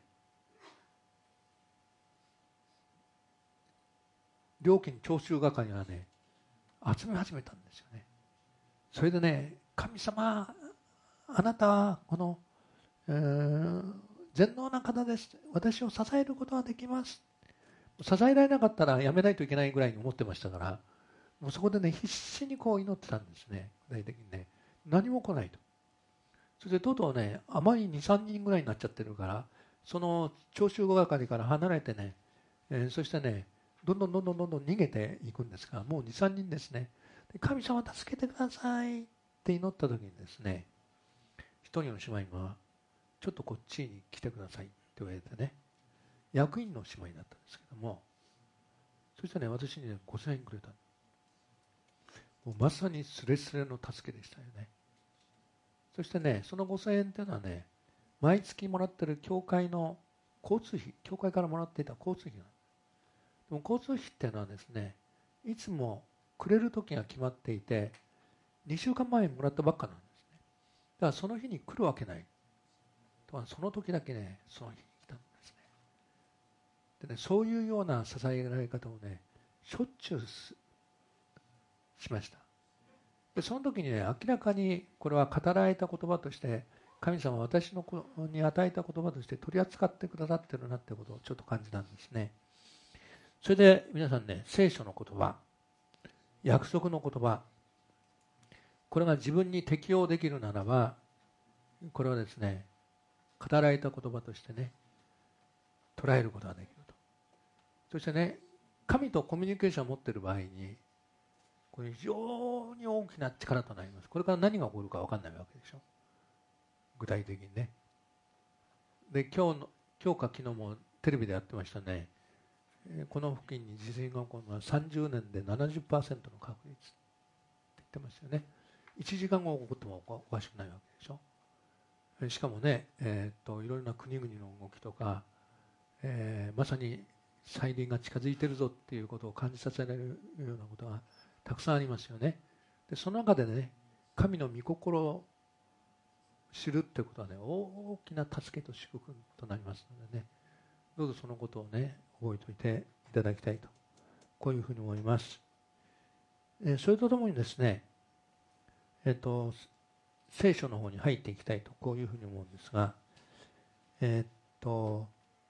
Speaker 1: 料金徴収係がね、集め始めたんですよね。それでね、神様、あなたはこの、えー、全能な方です。私を支えることができます。支えられなかったらやめないといけないぐらいに思ってましたから、もうそこでね、必死にこう祈ってたんですね。具体的にね、何も来ないと。それでとうとうね、あまりに、さんにんぐらいになっちゃってるから、その徴収係から離れてね、えー、そしてね、どんどんどんどんどんどん逃げていくんですが、もうに、さんにんですね。で神様助けてくださいって祈った時にですね、一人の姉妹がちょっとこっちに来てくださいって言われてね、役員の姉妹だったんですけども、そしてね、私にね、ごせんえんくれた。もうまさにスレスレの助けでしたよね。そしてね、そのごせんえんっていうのはね、毎月もらってる教会の交通費、教会からもらっていた交通費なんです。でも交通費っていうのはですね、いつもくれる時が決まっていて、にしゅうかんまえにもらったばっかなんですね。だからその日に来るわけない。その時だけね、その日に来たんですね。でね、そういうような支えられ方をね、しょっちゅうしました。でその時にね、明らかにこれは語られた言葉として、神様は私の子に与えた言葉として取り扱ってくださってるなってことをちょっと感じたんですね。それで皆さんね、聖書の言葉、約束の言葉、これが自分に適用できるならば、これはですね、語られた言葉としてね、捉えることができると。そしてね、神とコミュニケーションを持っている場合に、これ非常に大きな力となります。これから何が起こるか分かんないわけでしょ。具体的にね。で、今日の、今日か昨日もテレビでやってましたね。この付近に地震が起こるのはさんじゅうねんで ななじゅっパーセント の確率って言ってますよね。いちじかんご起こってもおかしくないわけでしょ。しかもね、えー、っといろいろな国々の動きとか、えー、まさに再臨が近づいているぞっていうことを感じさせられるようなことがたくさんありますよね。でその中でね、神の御心を知るってことはね、大きな助けと祝福となりますのでね、どうぞそのことをね、覚えておいていただきたいと、こういうふうに思います。えー、それとともにですね、えっと、聖書の方に入っていきたいと、こういうふうに思うんですが、えー、っと、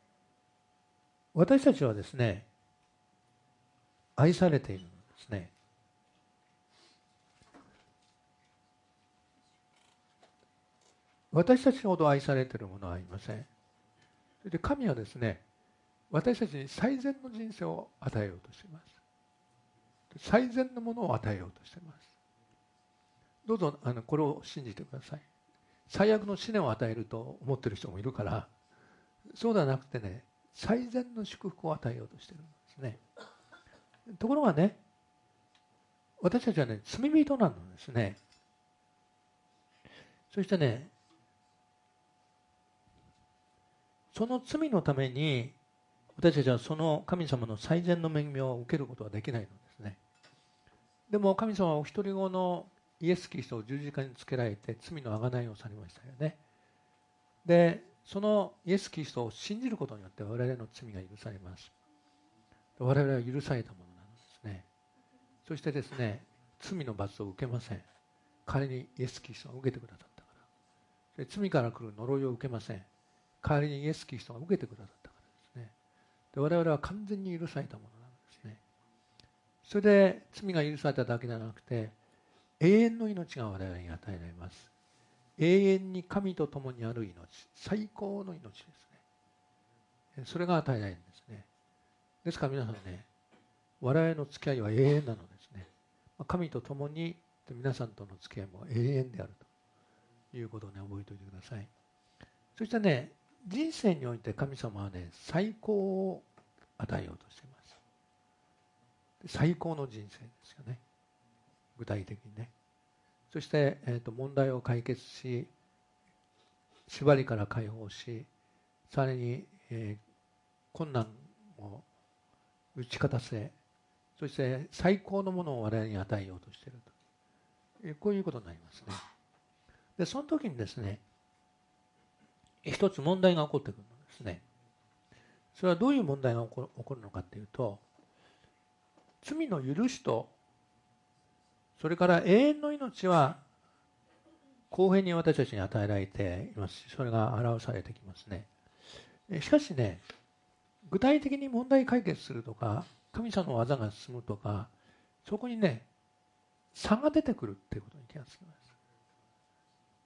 Speaker 1: 私たちはですね、愛されているのですね。私たちほど愛されているものはありません。それで神はですね、私たちに最善の人生を与えようとしています。最善のものを与えようとしています。どうぞあのこれを信じてください。最悪の試練を与えると思っている人もいるから、そうではなくてね、最善の祝福を与えようとしているんですね。ところがね、私たちはね、罪人なんですね。そしてね、その罪のために私たちはその神様の最善の恵みを受けることはできないのですね。でも神様はお一人子のイエス・キリストを十字架につけられて罪の贖いをされましたよね。で、そのイエス・キリストを信じることによって我々の罪が許されます。我々は許されたものなんですね。そしてですね、罪の罰を受けません。代わりにイエス・キリストが受けてくださったから。で、罪から来る呪いを受けません。代わりにイエス・キリストが受けてくださったからですね。で、我々は完全に許されたものなんですね。それで罪が許されただけじゃなくて、永遠の命が我々に与えられます。永遠に神と共にある命、最高の命ですね。それが与えられるんですね。ですから皆さんね、我々の付き合いは永遠なのですね。神と共に皆さんとの付き合いも永遠であるということをね、覚えておいてください。そしてね、人生において神様はね、最高を与えようとしています。最高の人生ですよね。具体的にね。そして、えーと、問題を解決し、縛りから解放し、さらに、えー、困難を打ち勝たせ、そして最高のものを我々に与えようとしていると、えー、こういうことになりますね。で、その時にですね、一つ問題が起こってくるのですね。それはどういう問題が起こる、起こるのかというと、罪の許しと、それから永遠の命は公平に私たちに与えられていますし、それが表されてきますね。しかしね、具体的に問題解決するとか、神様の技が進むとか、そこにね、差が出てくるっていうことに気がつきます。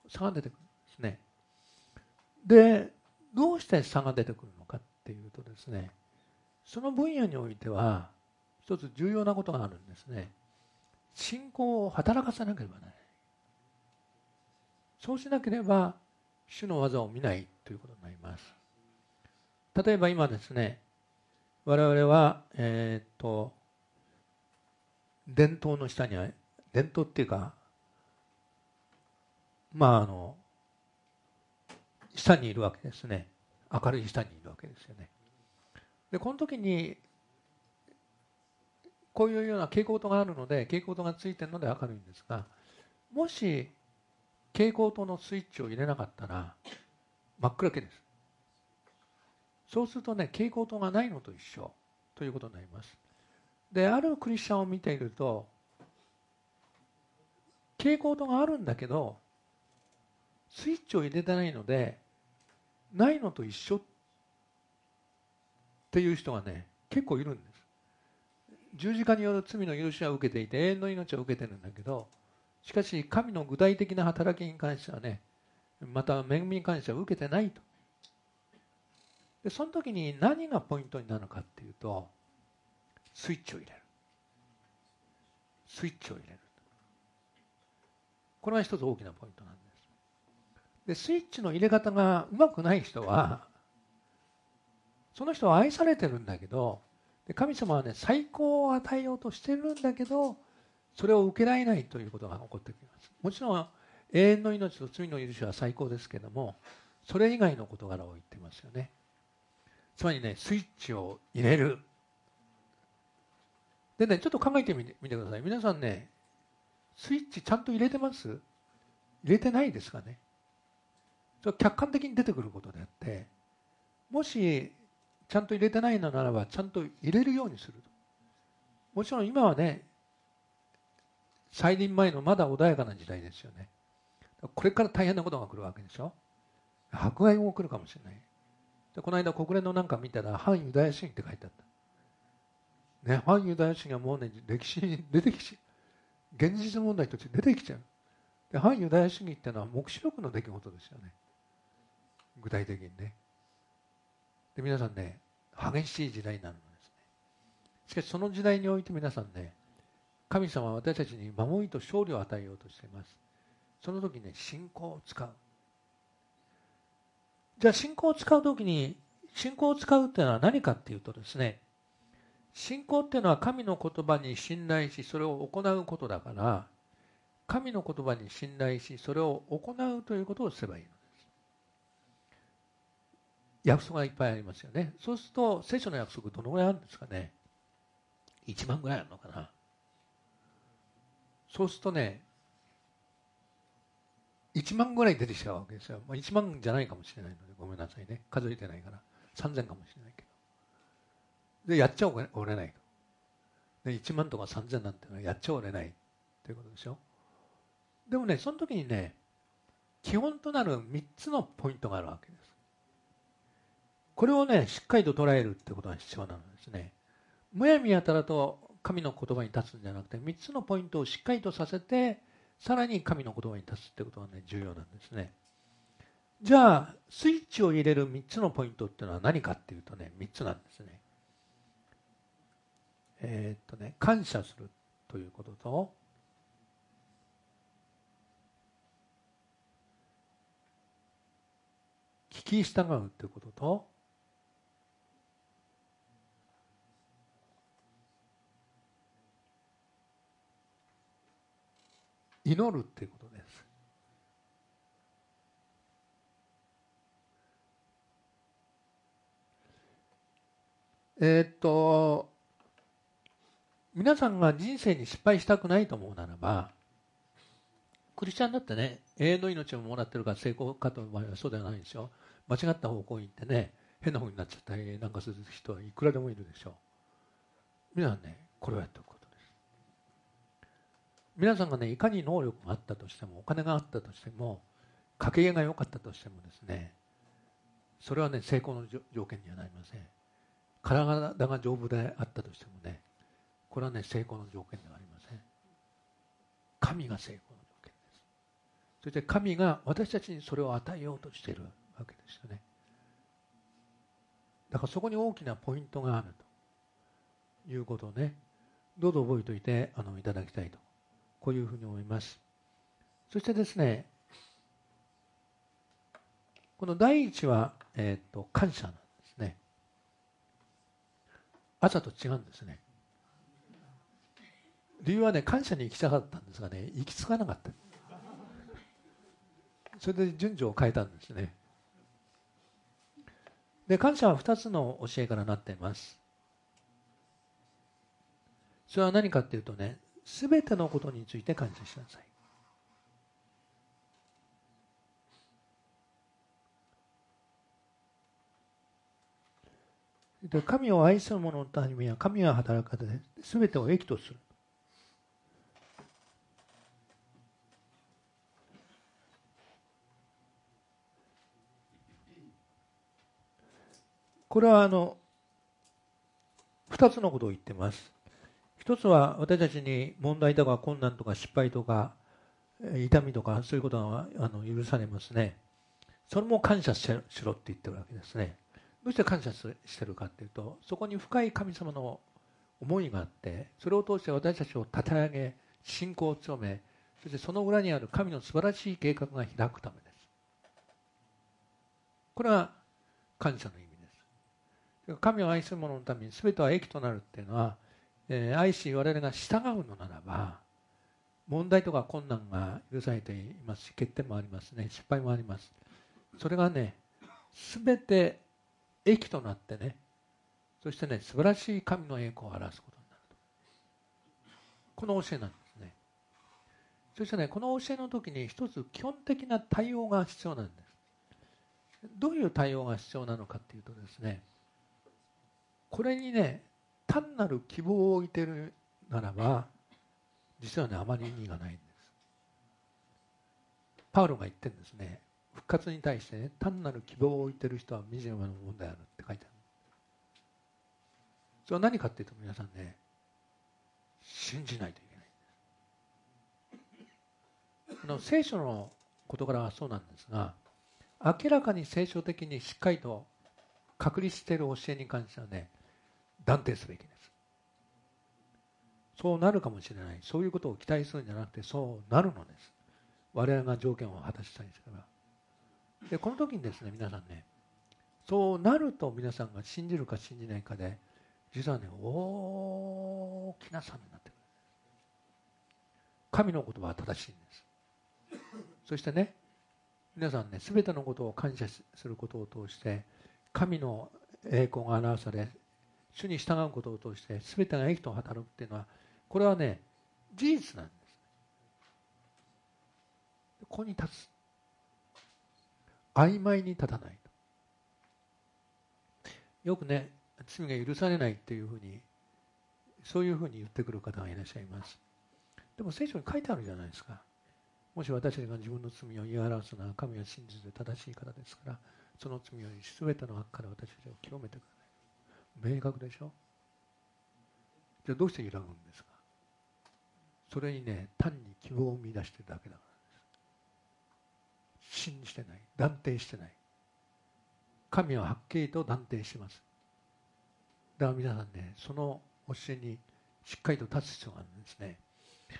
Speaker 1: 差が出てくるんですね。で、どうして差が出てくるのかっていうとですね、その分野においては一つ重要なことがあるんですね。信仰を働かせなければならない。そうしなければ主の技を見ないということになります。例えば今ですね、我々は、えー、っと、電灯の下には、電灯っていうか、まああの、下にいるわけですね。明るい下にいるわけですよね。で、この時に、こういうような蛍光灯があるので、蛍光灯がついているので明るいんですが、もし蛍光灯のスイッチを入れなかったら真っ暗けです。そうするとね、蛍光灯がないのと一緒ということになります。で、あるクリスチャンを見ていると、蛍光灯があるんだけど、スイッチを入れてないので、ないのと一緒っていう人がね、結構いるんです。十字架による罪の許しは受けていて、永遠の命は受けてるんだけど、しかし神の具体的な働きに関してはね、また恵みに関しては受けてないと。で、その時に何がポイントになるのかっていうと、スイッチを入れる。スイッチを入れる。これが一つ大きなポイントなんです。で、スイッチの入れ方がうまくない人は、その人は愛されてるんだけど、で神様はね、最高を与えようとしてるんだけど、それを受けられないということが起こってきます。もちろん永遠の命と罪の許しは最高ですけども、それ以外の事柄を言ってますよね。つまりね、スイッチを入れる。でね、ちょっと考えてみてみてください。皆さんね、スイッチちゃんと入れてます？入れてないですかね。それは客観的に出てくることであって、もしちゃんと入れてないのならば、ちゃんと入れるようにすると。もちろん今はね、再臨前のまだ穏やかな時代ですよね。これから大変なことが来るわけでしょ。迫害も来るかもしれない。でこの間国連のなんか見たら、反ユダヤ主義って書いてあった。ね、反ユダヤ主義がもうね、歴史に出てきちゃう。現実問題として出てきちゃう。で反ユダヤ主義っていうのは黙示録の出来事ですよね。具体的にね。で皆さんね、激しい時代になるのですね。しかしその時代において皆さんね、神様は私たちに守りと勝利を与えようとしています。その時ね、信仰を使う。じゃあ信仰を使う時に、信仰を使うっていうのは何かっていうとですね、信仰っていうのは神の言葉に信頼し、それを行うことだから、神の言葉に信頼し、それを行うということをすればいいのです。約束がいっぱいありますよね。そうすると、聖書の約束どのぐらいあるんですかね。いちまんぐらいあるのかな。そうするとね、いちまんぐらい出てきちゃうわけですよ。まあ、いちまんじゃないかもしれないので、ごめんなさいね。数えてないから。さんぜんかもしれないけど。で、やっちゃおれないと。で、いちまんとかさんぜんなんてのはやっちゃおれないということでしょ。でもね、その時にね、基本となるみっつのポイントがあるわけです。これをね、しっかりと捉えるってことが必要なのですね。むやみやたらと神の言葉に立つんじゃなくて、みっつのポイントをしっかりとさせて、さらに神の言葉に立つってことがね、重要なんですね。じゃあ、スイッチを入れるみっつのポイントっていうのは何かっていうとね、みっつなんですね。えー、っとね、感謝するということと、聞き従うということと、祈るっていうことです。えー、っと皆さんが人生に失敗したくないと思うならば、クリスチャンだってね、永遠の命をもらってるから成功かという場合はそうではないんですよ。間違った方向に行ってね、変な方になっちゃったりなんかする人はいくらでもいるでしょう。皆さんね、これをやっておくことです。皆さんがね、いかに能力があったとしても、お金があったとしても、家計が良かったとしてもですね、それはね、成功の条件にはなりません。体が丈夫であったとしてもね、これはね、成功の条件ではありません。神が成功の条件です。そして神が私たちにそれを与えようとしているわけですよね。だからそこに大きなポイントがあるということをね、どうぞ覚えておいてあのいただきたいと、こういうふうに思います。そしてですね、 この第一は、えー、と感謝なんですね。朝と違うんですね。理由はね、感謝に行きたかったんですがね、行き着かなかった。それで順序を変えたんですね。で、感謝はふたつの教えからなっています。それは何かっていうとね、すべてのことについて感謝しなさい。で、神を愛する者のためには、神は働く方で、すべてを益とする。これはあの二つのことを言っています。一つは私たちに問題とか困難とか失敗とか痛みとかそういうことがあの許されますね。それも感謝しろって言ってるわけですね。どうして感謝してるかっていうと、そこに深い神様の思いがあって、それを通して私たちを立て上げ、信仰を強め、そしてその裏にある神の素晴らしい計画が開くためです。これは感謝の意味です。神を愛する者のために全ては益となるっていうのは、えー、愛し我々が従うのならば、問題とか困難が許されていますし、欠点もありますね、失敗もあります。それがね、全て益となってね、そしてね、素晴らしい神の栄光を表すことになると。この教えなんですね。そしてね、この教えの時に一つ基本的な対応が必要なんです。どういう対応が必要なのかっていうとですね、これにね、単なる希望を置いているならば、実はね、あまり意味がないんです。パウロが言ってるんですね。復活に対してね、単なる希望を置いている人は惨めなものであるって書いてある。それは何かっていうと、皆さんね、信じないといけない。この聖書の事柄はそうなんですが、明らかに聖書的にしっかりと確立している教えに関してはね、断定すべきです。そうなるかもしれない。そういうことを期待するんじゃなくて、そうなるのです。我々が条件を果たしたいんですから。で、この時にですね、皆さんね、そうなると皆さんが信じるか信じないかで、実はね、大きな差になってくる。神の言葉は正しいんです。そしてね、皆さんね、すべてのことを感謝することを通して、神の栄光が表され、主に従うことを通して、すべてが益と働くっていうのは、これはね、事実なんです。ここに立つ。曖昧に立たないと。よくね、罪が許されないっていうふうに、そういうふうに言ってくる方がいらっしゃいます。でも聖書に書いてあるじゃないですか。もし私たちが自分の罪を言い表すなら、神は真実で正しい方ですから、その罪より全ての悪から私たちを清めてください。明確でしょ。じゃあどうして揺らぐんですか。それにね、単に希望を見出してるだけだからです。信じてない、断定してない。神ははっきりと断定します。だから皆さんね、その教えにしっかりと立つ必要があるんですね。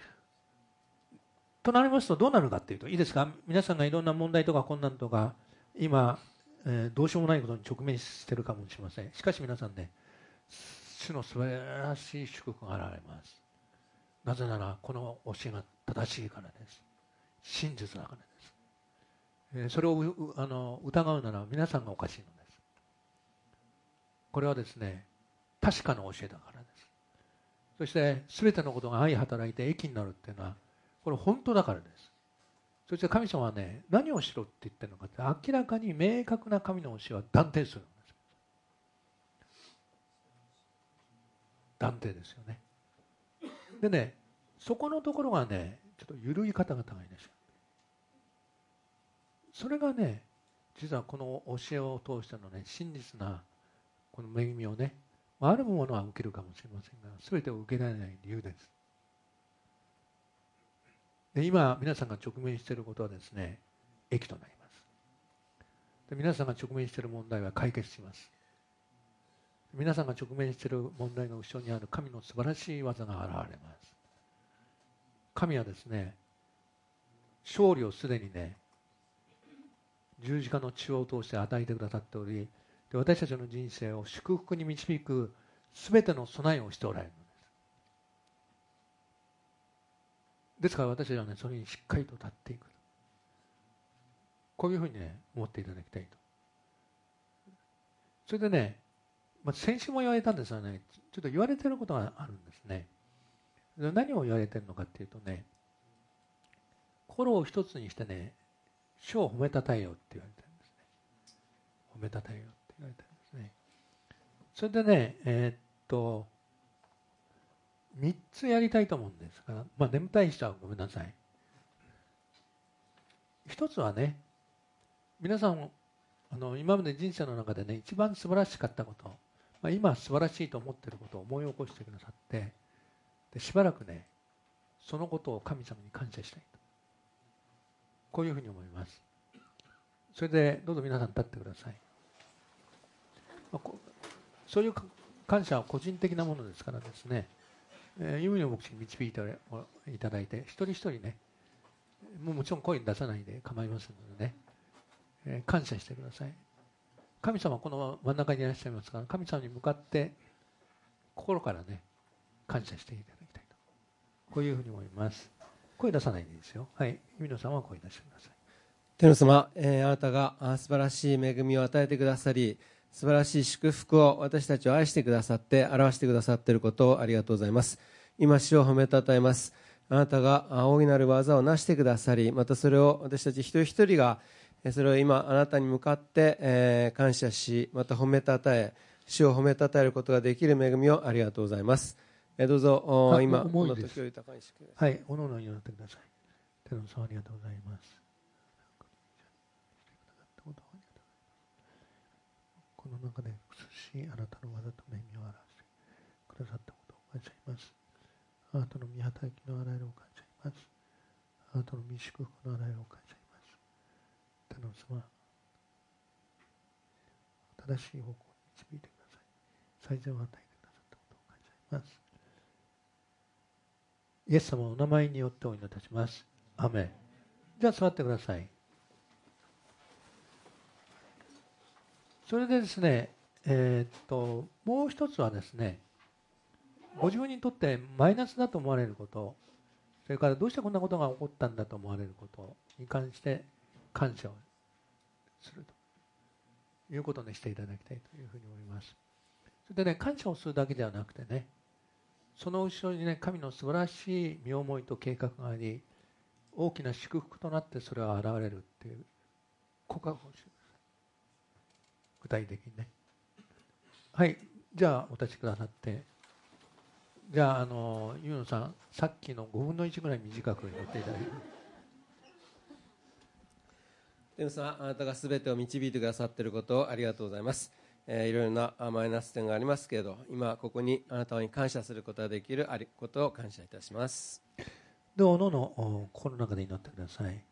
Speaker 1: となりますとどうなるかっていうと、いいですか。皆さんがいろんな問題とか困難とか今、えー、どうしようもないことに直面しているかもしれません。しかし皆さんね、主の素晴らしい祝福が現れます。なぜならこの教えが正しいからです。真実だからです。えー、それをあの疑うなら皆さんがおかしいのです。これはですね、確かな教えだからです。そして全てのことが相働いて益になるっていうのはこれ本当だからです。そして神様はね、何をしろって言ってるのかって、明らかに明確な神の教えは断定するんです。断定ですよね。でね、そこのところがね、ちょっと緩い方々がいらっしゃる。それがね、実はこの教えを通してのね、真実なこの恵みをね、あるものは受けるかもしれませんが、全てを受けられない理由です。で、今皆さんが直面していることはですね、益となります。で、皆さんが直面している問題は解決します。皆さんが直面している問題の後ろにある神の素晴らしい技が現れます。神はですね、勝利をすでにね、 十字架の血を通して与えてくださっており、で私たちの人生を祝福に導くすべての備えをしておられるのです。ですから私たちはね、それにしっかりと立っていく、こういうふうにね思っていただきたいと。それでね、まあ、先週も言われたんですがね、ちょっと言われていることがあるんですね。何を言われているのかっていうとね、心を一つにしてね、主を褒めたたえようって言われてるんですね。褒めたたえようって言われてるんですね。それでね、えー、っとみっつやりたいと思うんですが、まあ眠たい人はごめんなさい。一つはね、皆さんあの今まで人生の中でね、一番素晴らしかったこと、まあ、今素晴らしいと思っていることを思い起こしてくださって、でしばらくね、そのことを神様に感謝したいと、こういうふうに思います。それでどうぞ皆さん立ってください。まあ、そういう感謝は個人的なものですからですね、えー、弓の牧師に導いていただいて、一人一人ね、もうもちろん声に出さないで構いませんのでね、えー、感謝してください。神様はこの真ん中にいらっしゃいますから、神様に向かって心からね、感謝していただきたいと、こういうふうに思います。声出さないでいいですよ。はい、弓野さんは声出してください。
Speaker 10: 天の様、えー、あなたがあ素晴らしい恵みを与えてくださり、素晴らしい祝福を私たちを愛してくださって表してくださっていることをありがとうございます。今主を褒めたたえます。あなたが大いなる技をなしてくださり、またそれを私たち一人一人がそれを今あなたに向かって、えー、感謝し、また褒めたたえ、主を褒めたたえることができる恵みをありがとうございます。えー、どうぞ今この時を豊かにしてください。
Speaker 1: はい、おのおのになってください。天の様ありがとうございます。この中で美しいあなたの技と恵みを表してくださったことを感謝します。あなたの御働きのあらゆるを感謝します。あなたの御祝福のあらゆるを感謝します。天の様、正しい方向に導いてください。最善を与えてくださったことを感謝します。イエス様のお名前によってお祈りいたします。アメン。じゃあ座ってください。それでですね、えー、っともう一つはですね、ご自分にとってマイナスだと思われること、それからどうしてこんなことが起こったんだと思われることに関して感謝をするということにしていただきたいというふうに思います。それでね、感謝をするだけではなくてね、その後ろにね、神の素晴らしい身思いと計画があり、大きな祝福となってそれは現れるっていう告白をしてください。具体的にね。はい、じゃあお立ちくださって、じゃああのユーノさん、さっきのごぶんのいちぐらい短く言っていただいて。
Speaker 10: 天の様、あなたがすべてを導いてくださっていることをありがとうございます。えー、いろいろなマイナス点がありますけれど、今ここにあなたに感謝することができることを感謝いたします。
Speaker 1: で、おのおの心の中で祈ってください。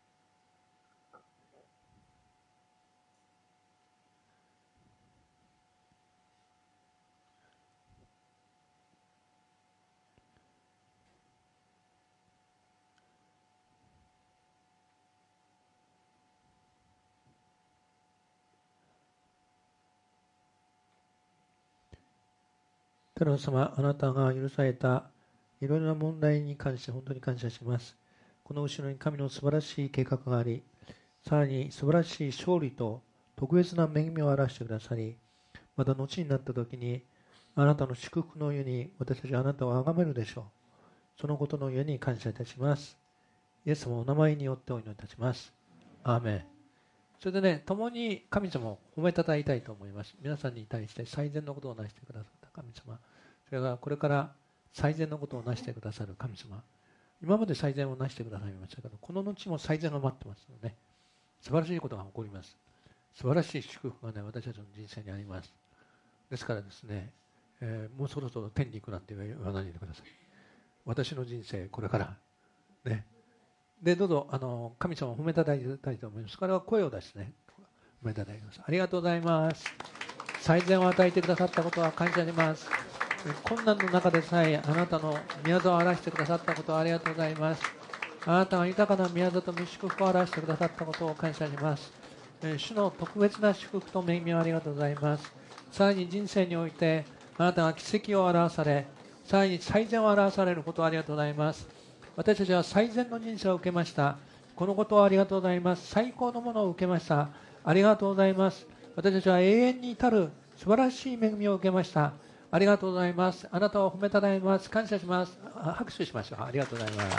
Speaker 1: 天の様、あなたが許されたいろいろな問題に関して本当に感謝します。この後ろに神の素晴らしい計画があり、さらに素晴らしい勝利と特別な恵みを表してくださり、また後になった時にあなたの祝福のゆえに私たちはあなたを崇めるでしょう。そのことのゆえに感謝いたします。イエス様お名前によってお祈りいたします。アーメン。それでね、共に神様を褒めたたえたいと思います。皆さんに対して最善のことをなしてくださった神様、それからこれから最善のことをなしてくださる神様、今まで最善をなしてくださいましたけど、この後も最善が待ってますので、ね、素晴らしいことが起こります。素晴らしい祝福がね、私たちの人生にあります。ですからですね、えー、もうそろそろ天に行くなって言わないでください。私の人生これからね、でどうぞあの神様を褒めたたえたいと思います。これは声を出してね、褒めたたえます。ありがとうございます。最善を与えてくださったことは感謝します。困難の中でさえあなたの宮座を表してくださったことをありがとうございます。あなたが豊かな宮座と御祝福を表してくださったことを感謝します。 えー主の特別な祝福と恵みをありがとうございます。さらに人生においてあなたが奇跡を表され、さらに最善を表されることをありがとうございます。私たちは最善の人生を受けました。このことをありがとうございます。最高のものを受けました。ありがとうございます。私たちは永遠に至る素晴らしい恵みを受けました。ありがとうございます。あなたを褒めたたえます。感謝します。あ拍手しましょう。ありがとうございます。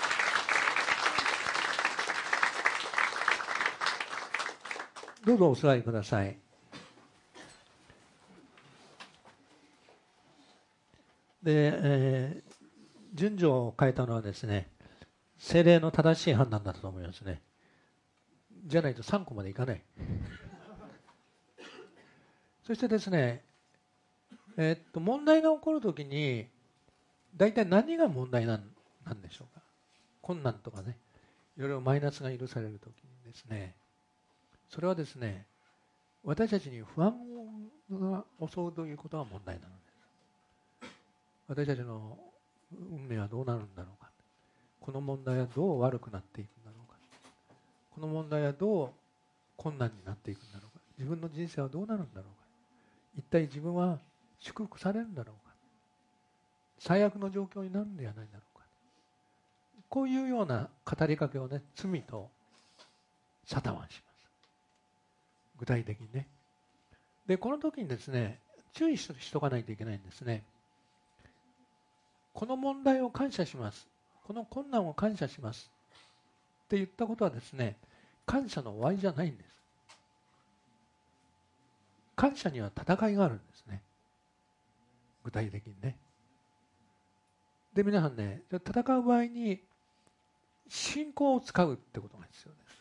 Speaker 1: どうぞお座りください。で、えー順序を変えたのはですね、聖霊の正しい判断だったと思いますね。じゃないとさんこまでいかない。そしてですね、えーっと問題が起こるときに大体何が問題なんなんでしょうか。困難とかね、いろいろマイナスが許されるときにですね、それはですね、私たちに不安が襲うということが問題なのです。私たちの運命はどうなるんだろうか、この問題はどう悪くなっていくんだろうか、この問題はどう困難になっていくんだろうか、自分の人生はどうなるんだろうか、一体自分は祝福されるんだろうか、最悪の状況になるんではないだろうか、こういうような語りかけをね、罪とサタンはします。具体的にね。でこの時にですね、注意しとかないといけないんですね。この問題を感謝します、この困難を感謝しますって言ったことはですね、感謝の終わりじゃないんです。感謝には戦いがあるんですね、具体的にね。で皆さんね、戦う場合に信仰を使うってことが必要です。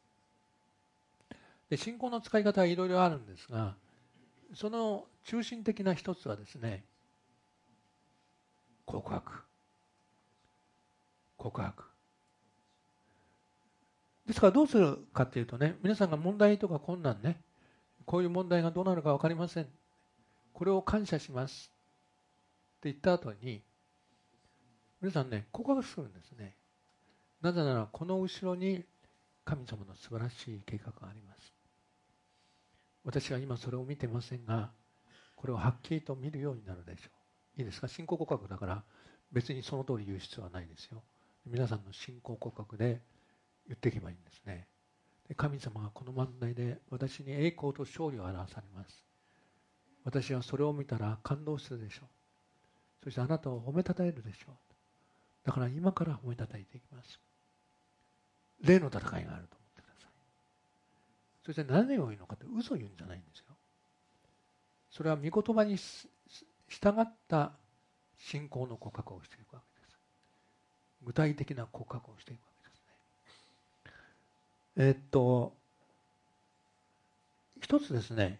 Speaker 1: で信仰の使い方はいろいろあるんですが、その中心的な一つはですね、告白告白ですから、どうするかというとね、皆さんが問題とか困難ね、こういう問題がどうなるか分かりません、これを感謝しますって言った後に、皆さんね、告白するんですね。なぜならこの後ろに神様の素晴らしい計画があります。私は今それを見てませんが、これをはっきりと見るようになるでしょう。いいですか。信仰告白だから別にその通り言う必要はないですよ。皆さんの信仰告白で言っていけばいいんですね。で神様がこの問題で私に栄光と勝利を表されます。私はそれを見たら感動するでしょう。そしてあなたを褒めたたえるでしょう。だから今から褒めたたえていきます。霊の戦いがあると思ってください。そして何を言うのかって、嘘を言うんじゃないんですよ。それは御言葉に従った信仰の告白をしていくわけです。具体的な告白をしていくわけですね。えー、っと一つですね、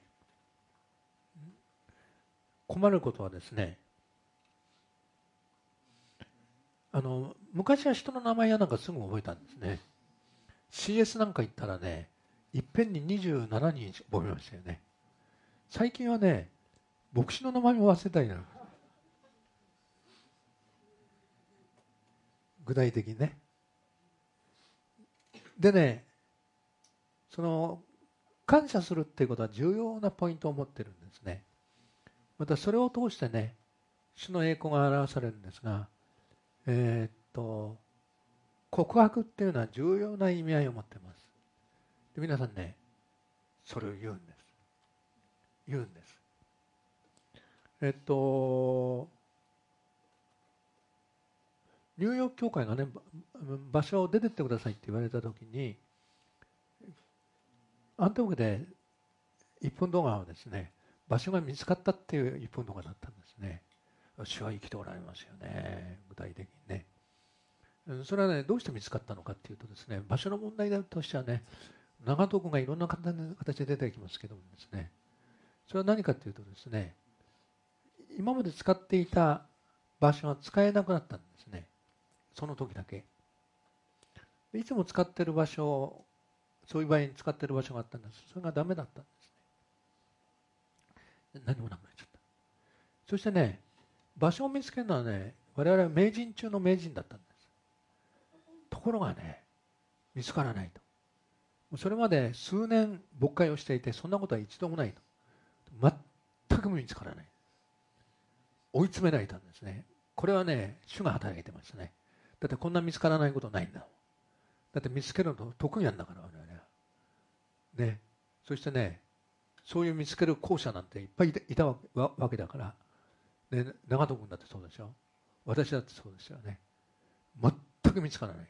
Speaker 1: 困ることはですね、あの昔は人の名前やなんかすぐ覚えたんですね。 シーエス なんか行ったらね、いっぺんににじゅうななにん覚えましたよね。最近はね、牧師の名前も忘れたりなる。具体的にね。でね、その感謝するっていうことは重要なポイントを持ってるんですね。またそれを通してね、主の栄光が表されるんですが、えー、っと告白っていうのは重要な意味合いを持っています。で皆さんね、それを言うんです言うんですえっとニューヨーク教会がね、場所を出てってくださいって言われたときに、アンテオクでいっぷん動画はですね、場所が見つかったっていういっぷん動画だったんですね。主は生きておられますよね、具体的にね。それはね、どうして見つかったのかっていうとですね、場所の問題としてはね、長門君がいろんな形で出てきますけどもですね、それは何かっていうとですね、今まで使っていた場所が使えなくなったんですね。その時だけ。いつも使ってる場所、そういう場合に使ってる場所があったんです。それがダメだったんですね。何もなくなっちゃった。そしてね、場所を見つけるのはね、我々は名人中の名人だったんです。ところがね、見つからないと。 それまで数年牧会をしていてそんなことは一度もないと。全く見つからない。追い詰められたんですね。これはね、主が働いてますね。だってこんな見つからないことないんだ。だって見つけるの得意なんだから我々は。ね。そしてね、そういう見つける校舎なんていっぱいいたわけだから、ね、長門君だってそうでしょ。私だってそうですよね。全く見つからない。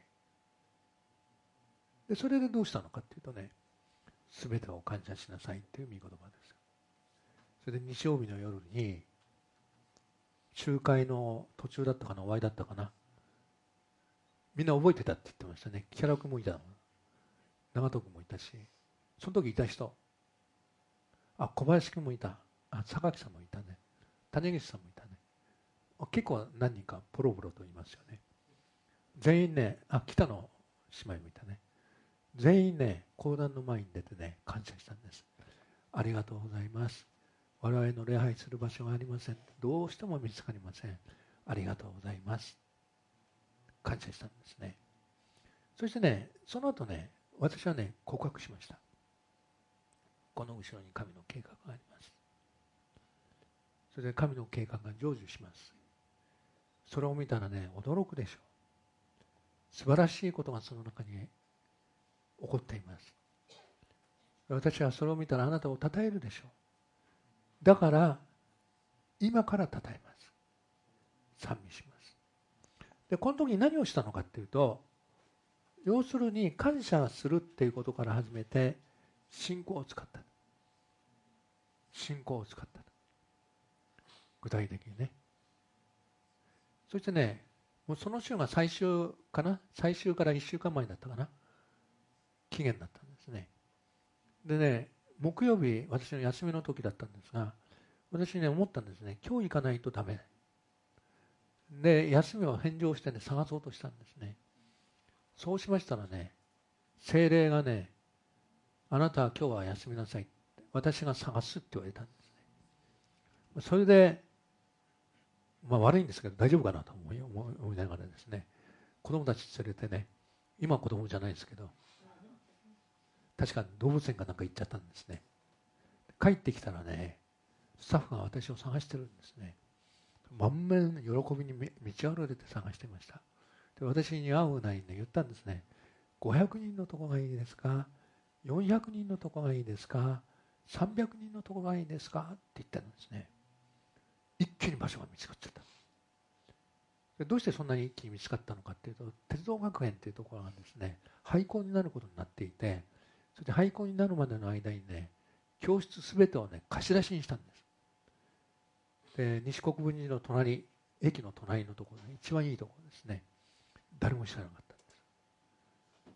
Speaker 1: で、それでどうしたのかっていうとね、すべてを感謝しなさいっていう御言葉です。それで日曜日の夜に、集会の途中だったかな、終わりだったかな。みんな覚えてたって言ってましたね。木原君もいたの。長門君もいたし、その時いた人。あ、小林君もいた。あ、榊さんもいたね。種口さんもいたね。結構何人かポロポロと言いますよね。全員ね、あ、北野姉妹もいたね。全員ね、講談の前に出てね、感謝したんです。ありがとうございます。我々の礼拝する場所がありません。どうしても見つかりません。ありがとうございます。感謝したんですね。そしてね、その後ね、私はね、告白しました。この後ろに神の計画があります。それで神の計画が成就します。それを見たらね、驚くでしょう。素晴らしいことがその中に起こっています。私はそれを見たらあなたを称えるでしょう。だから今から称えます。賛美します。で、この時に何をしたのかっていうと、要するに感謝するっていうことから始めて信仰を使った。信仰を使った。具体的にね。そしてね、もうその週が最終かな、最終からいっしゅうかんまえだったかな、期限だったんですね。でね、木曜日、私の休みの時だったんですが、私ね、思ったんですね。今日行かないとダメ。で、休みを返上してね、探そうとしたんですね。そうしましたらね、聖霊がね、あなたは今日は休みなさいって、私が探すって言われたんですね。それで、まあ悪いんですけど、大丈夫かなと思い、思いながらですね、子供たち連れてね、今子供じゃないですけど、確かに動物園かなんか行っちゃったんですね。帰ってきたらね、スタッフが私を探してるんですね。満面喜びに満ち溢れて探してました。で、私に会うなりね、言ったんですね。ごひゃくにんのとこがいいですか、よんひゃくにんのとこがいいですか、さんびゃくにんのとこがいいですかって言ったんですね。一気に場所が見つかっちゃった。で、どうしてそんなに一気に見つかったのかっていうと、鉄道学園っていうところがですね、廃校になることになっていて、それで廃校になるまでの間にね、教室すべてをね、貸し出しにしたんです。で、西国分寺の隣、駅の隣のところ、ね、一番いいところですね。誰も知らなかったんです。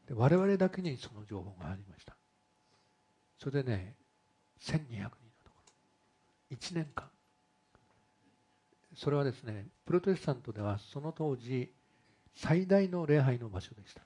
Speaker 1: で、我々だけにその情報がありました。それでね、せんにひゃくにんのところ、いちねんかん。それはですね、プロテスタントではその当時最大の礼拝の場所でした。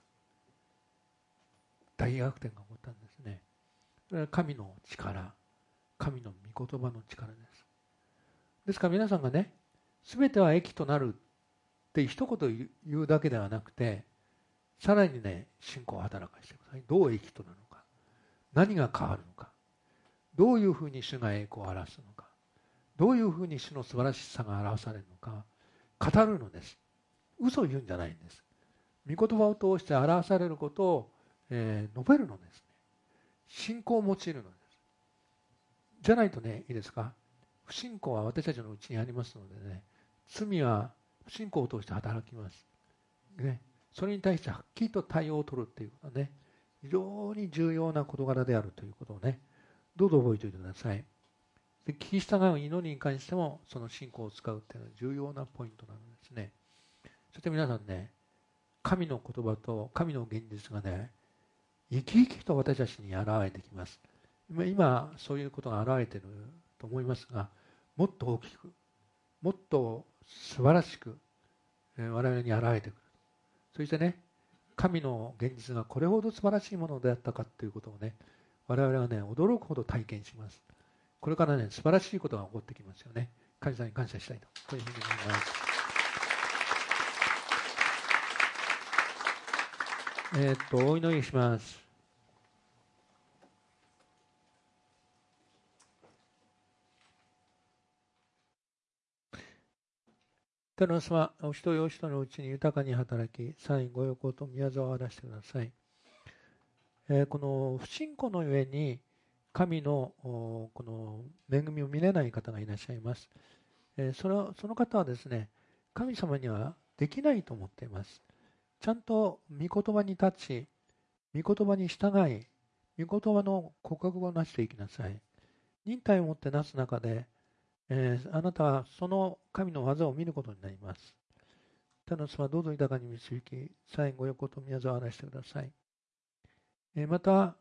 Speaker 1: 大逆転が起こったんですね。それは神の力、神の御言葉の力です。ですから皆さんがね、すべては益となるって一言言うだけではなくて、さらにね、信仰を働かせてください。どう益となるのか、何が変わるのか、どういうふうに主が栄光を表すのか、どういうふうに主の素晴らしさが表されるのか、語るのです。嘘を言うんじゃないんです。御言葉を通して表されることを、えー、述べるのですね。信仰を用いるのです。じゃないとね、いいですか、不信仰は私たちのうちにありますのでね、罪は不信仰を通して働きます。ね、それに対してはっきりと対応を取るということはね、非常に重要な事柄であるということをね、どうぞ覚えておいてください。で、聞き従う祈りに関してもその信仰を使うというのは重要なポイントなのですね。そして皆さんね、神の言葉と神の現実がね、生き生きと私たちに現れてきます。今そういうことが現れていると思いますが、もっと大きく、もっと素晴らしく我々に現れてくる。そしてね、神の現実がこれほど素晴らしいものであったかということをね、我々はね、驚くほど体験します。これからね、素晴らしいことが起こってきますよね。神様に感謝したいと、こういうふうに思います。えー、っと、お祈りします。 天の様、お一人お一人のうちに豊かに働き、さらにご欲と宮沢を荒らしてください。えー、この不信仰のゆえに、神のこの恵みを見れない方がいらっしゃいます。えー、それその方はですね、神様にはできないと思っています。ちゃんと御言葉に立ち、御言葉に従い、御言葉の告白をなしていきなさい。忍耐を持ってなす中で、えー、あなたはその神の技を見ることになります。天の様、どうぞ豊かに導き、最後横と宮沢を荒らしてください。えー、また、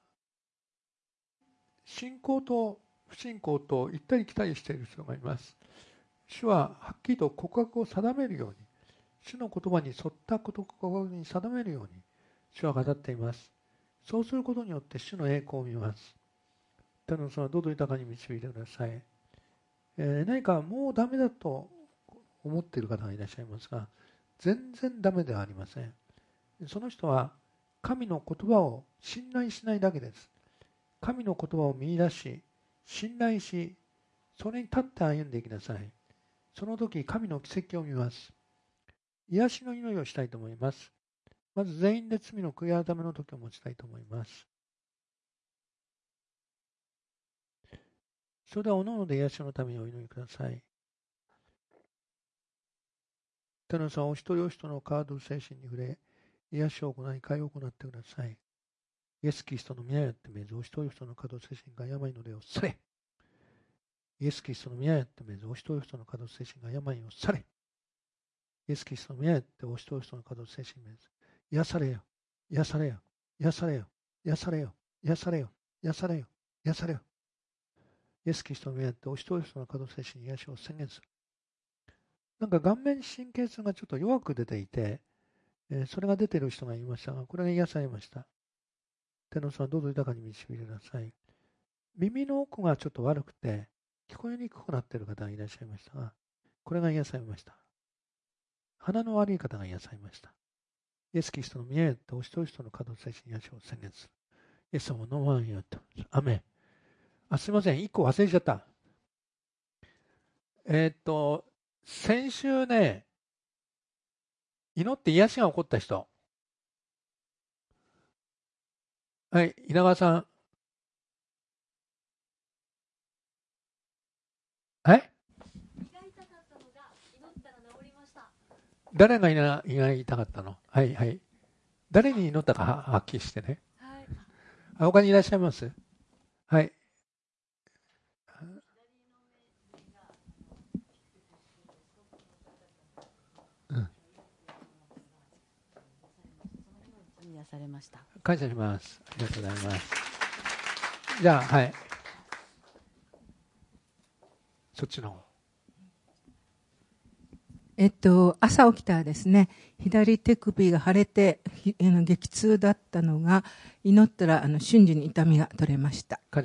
Speaker 1: 信仰と不信仰と行ったり来たりしている人がいます。主ははっきりと告白を定めるように、主の言葉に沿った告白に定めるように、主は語っています。そうすることによって主の栄光を見ます。天の様、どうぞ豊かに導いてください。えー、何かもうダメだと思っている方がいらっしゃいますが、全然ダメではありません。その人は神の言葉を信頼しないだけです。神の言葉を見出し、信頼し、それに立って歩んでいきなさい。その時、神の奇跡を見ます。癒しの祈りをしたいと思います。まず全員で罪の悔い改めの時を持ちたいと思います。それではおのおので癒しのためにお祈りください。天の様、お一人お一人のカード精神に触れ、癒しを行い、会を行ってください。イエス・キリストの皆によって命ず、お一人お一人のカード精神が病の霊を去れ。イエス・キリストの皆によって命ず、お一人お一人のカード精神が病を去れ。イエス・キリストの皆によってお一人お一人のカード精神命ず、癒されよ、癒されよ、癒されよ、癒されよ、癒されよ、癒されよ、癒されよ。イエス・キリストの皆によってお一人お一人のカード精神に癒しを宣言する。なんか顔面神経痛がちょっと弱く出ていて、えー、それが出ている人がいましたが、これが癒されました。天の様、どうぞ豊かに導いてください。耳の奥がちょっと悪くて、聞こえにくくなっている方がいらっしゃいましたが、これが癒されました。鼻の悪い方が癒されました。イエス・キリストの宮によってお一人一人のカード精神に癒しを宣言する。イエス様の名によって、アメン。あ、すいません、一個忘れちゃった。えー、っと、先週ね、祈って癒しが起こった人。はい、稲川さん。はい？誰が胃が痛かったの？はいはい。誰に祈ったかはっきりしてね。はい。あ、他にいらっしゃいます？はい。うん。癒されました。感謝します。ありがとうございます。じゃあ、はい。そっちの方。
Speaker 11: えっと、朝起きたらですね、左手首が腫れて激痛だったのが、祈ったらあの瞬時に痛みが取れました。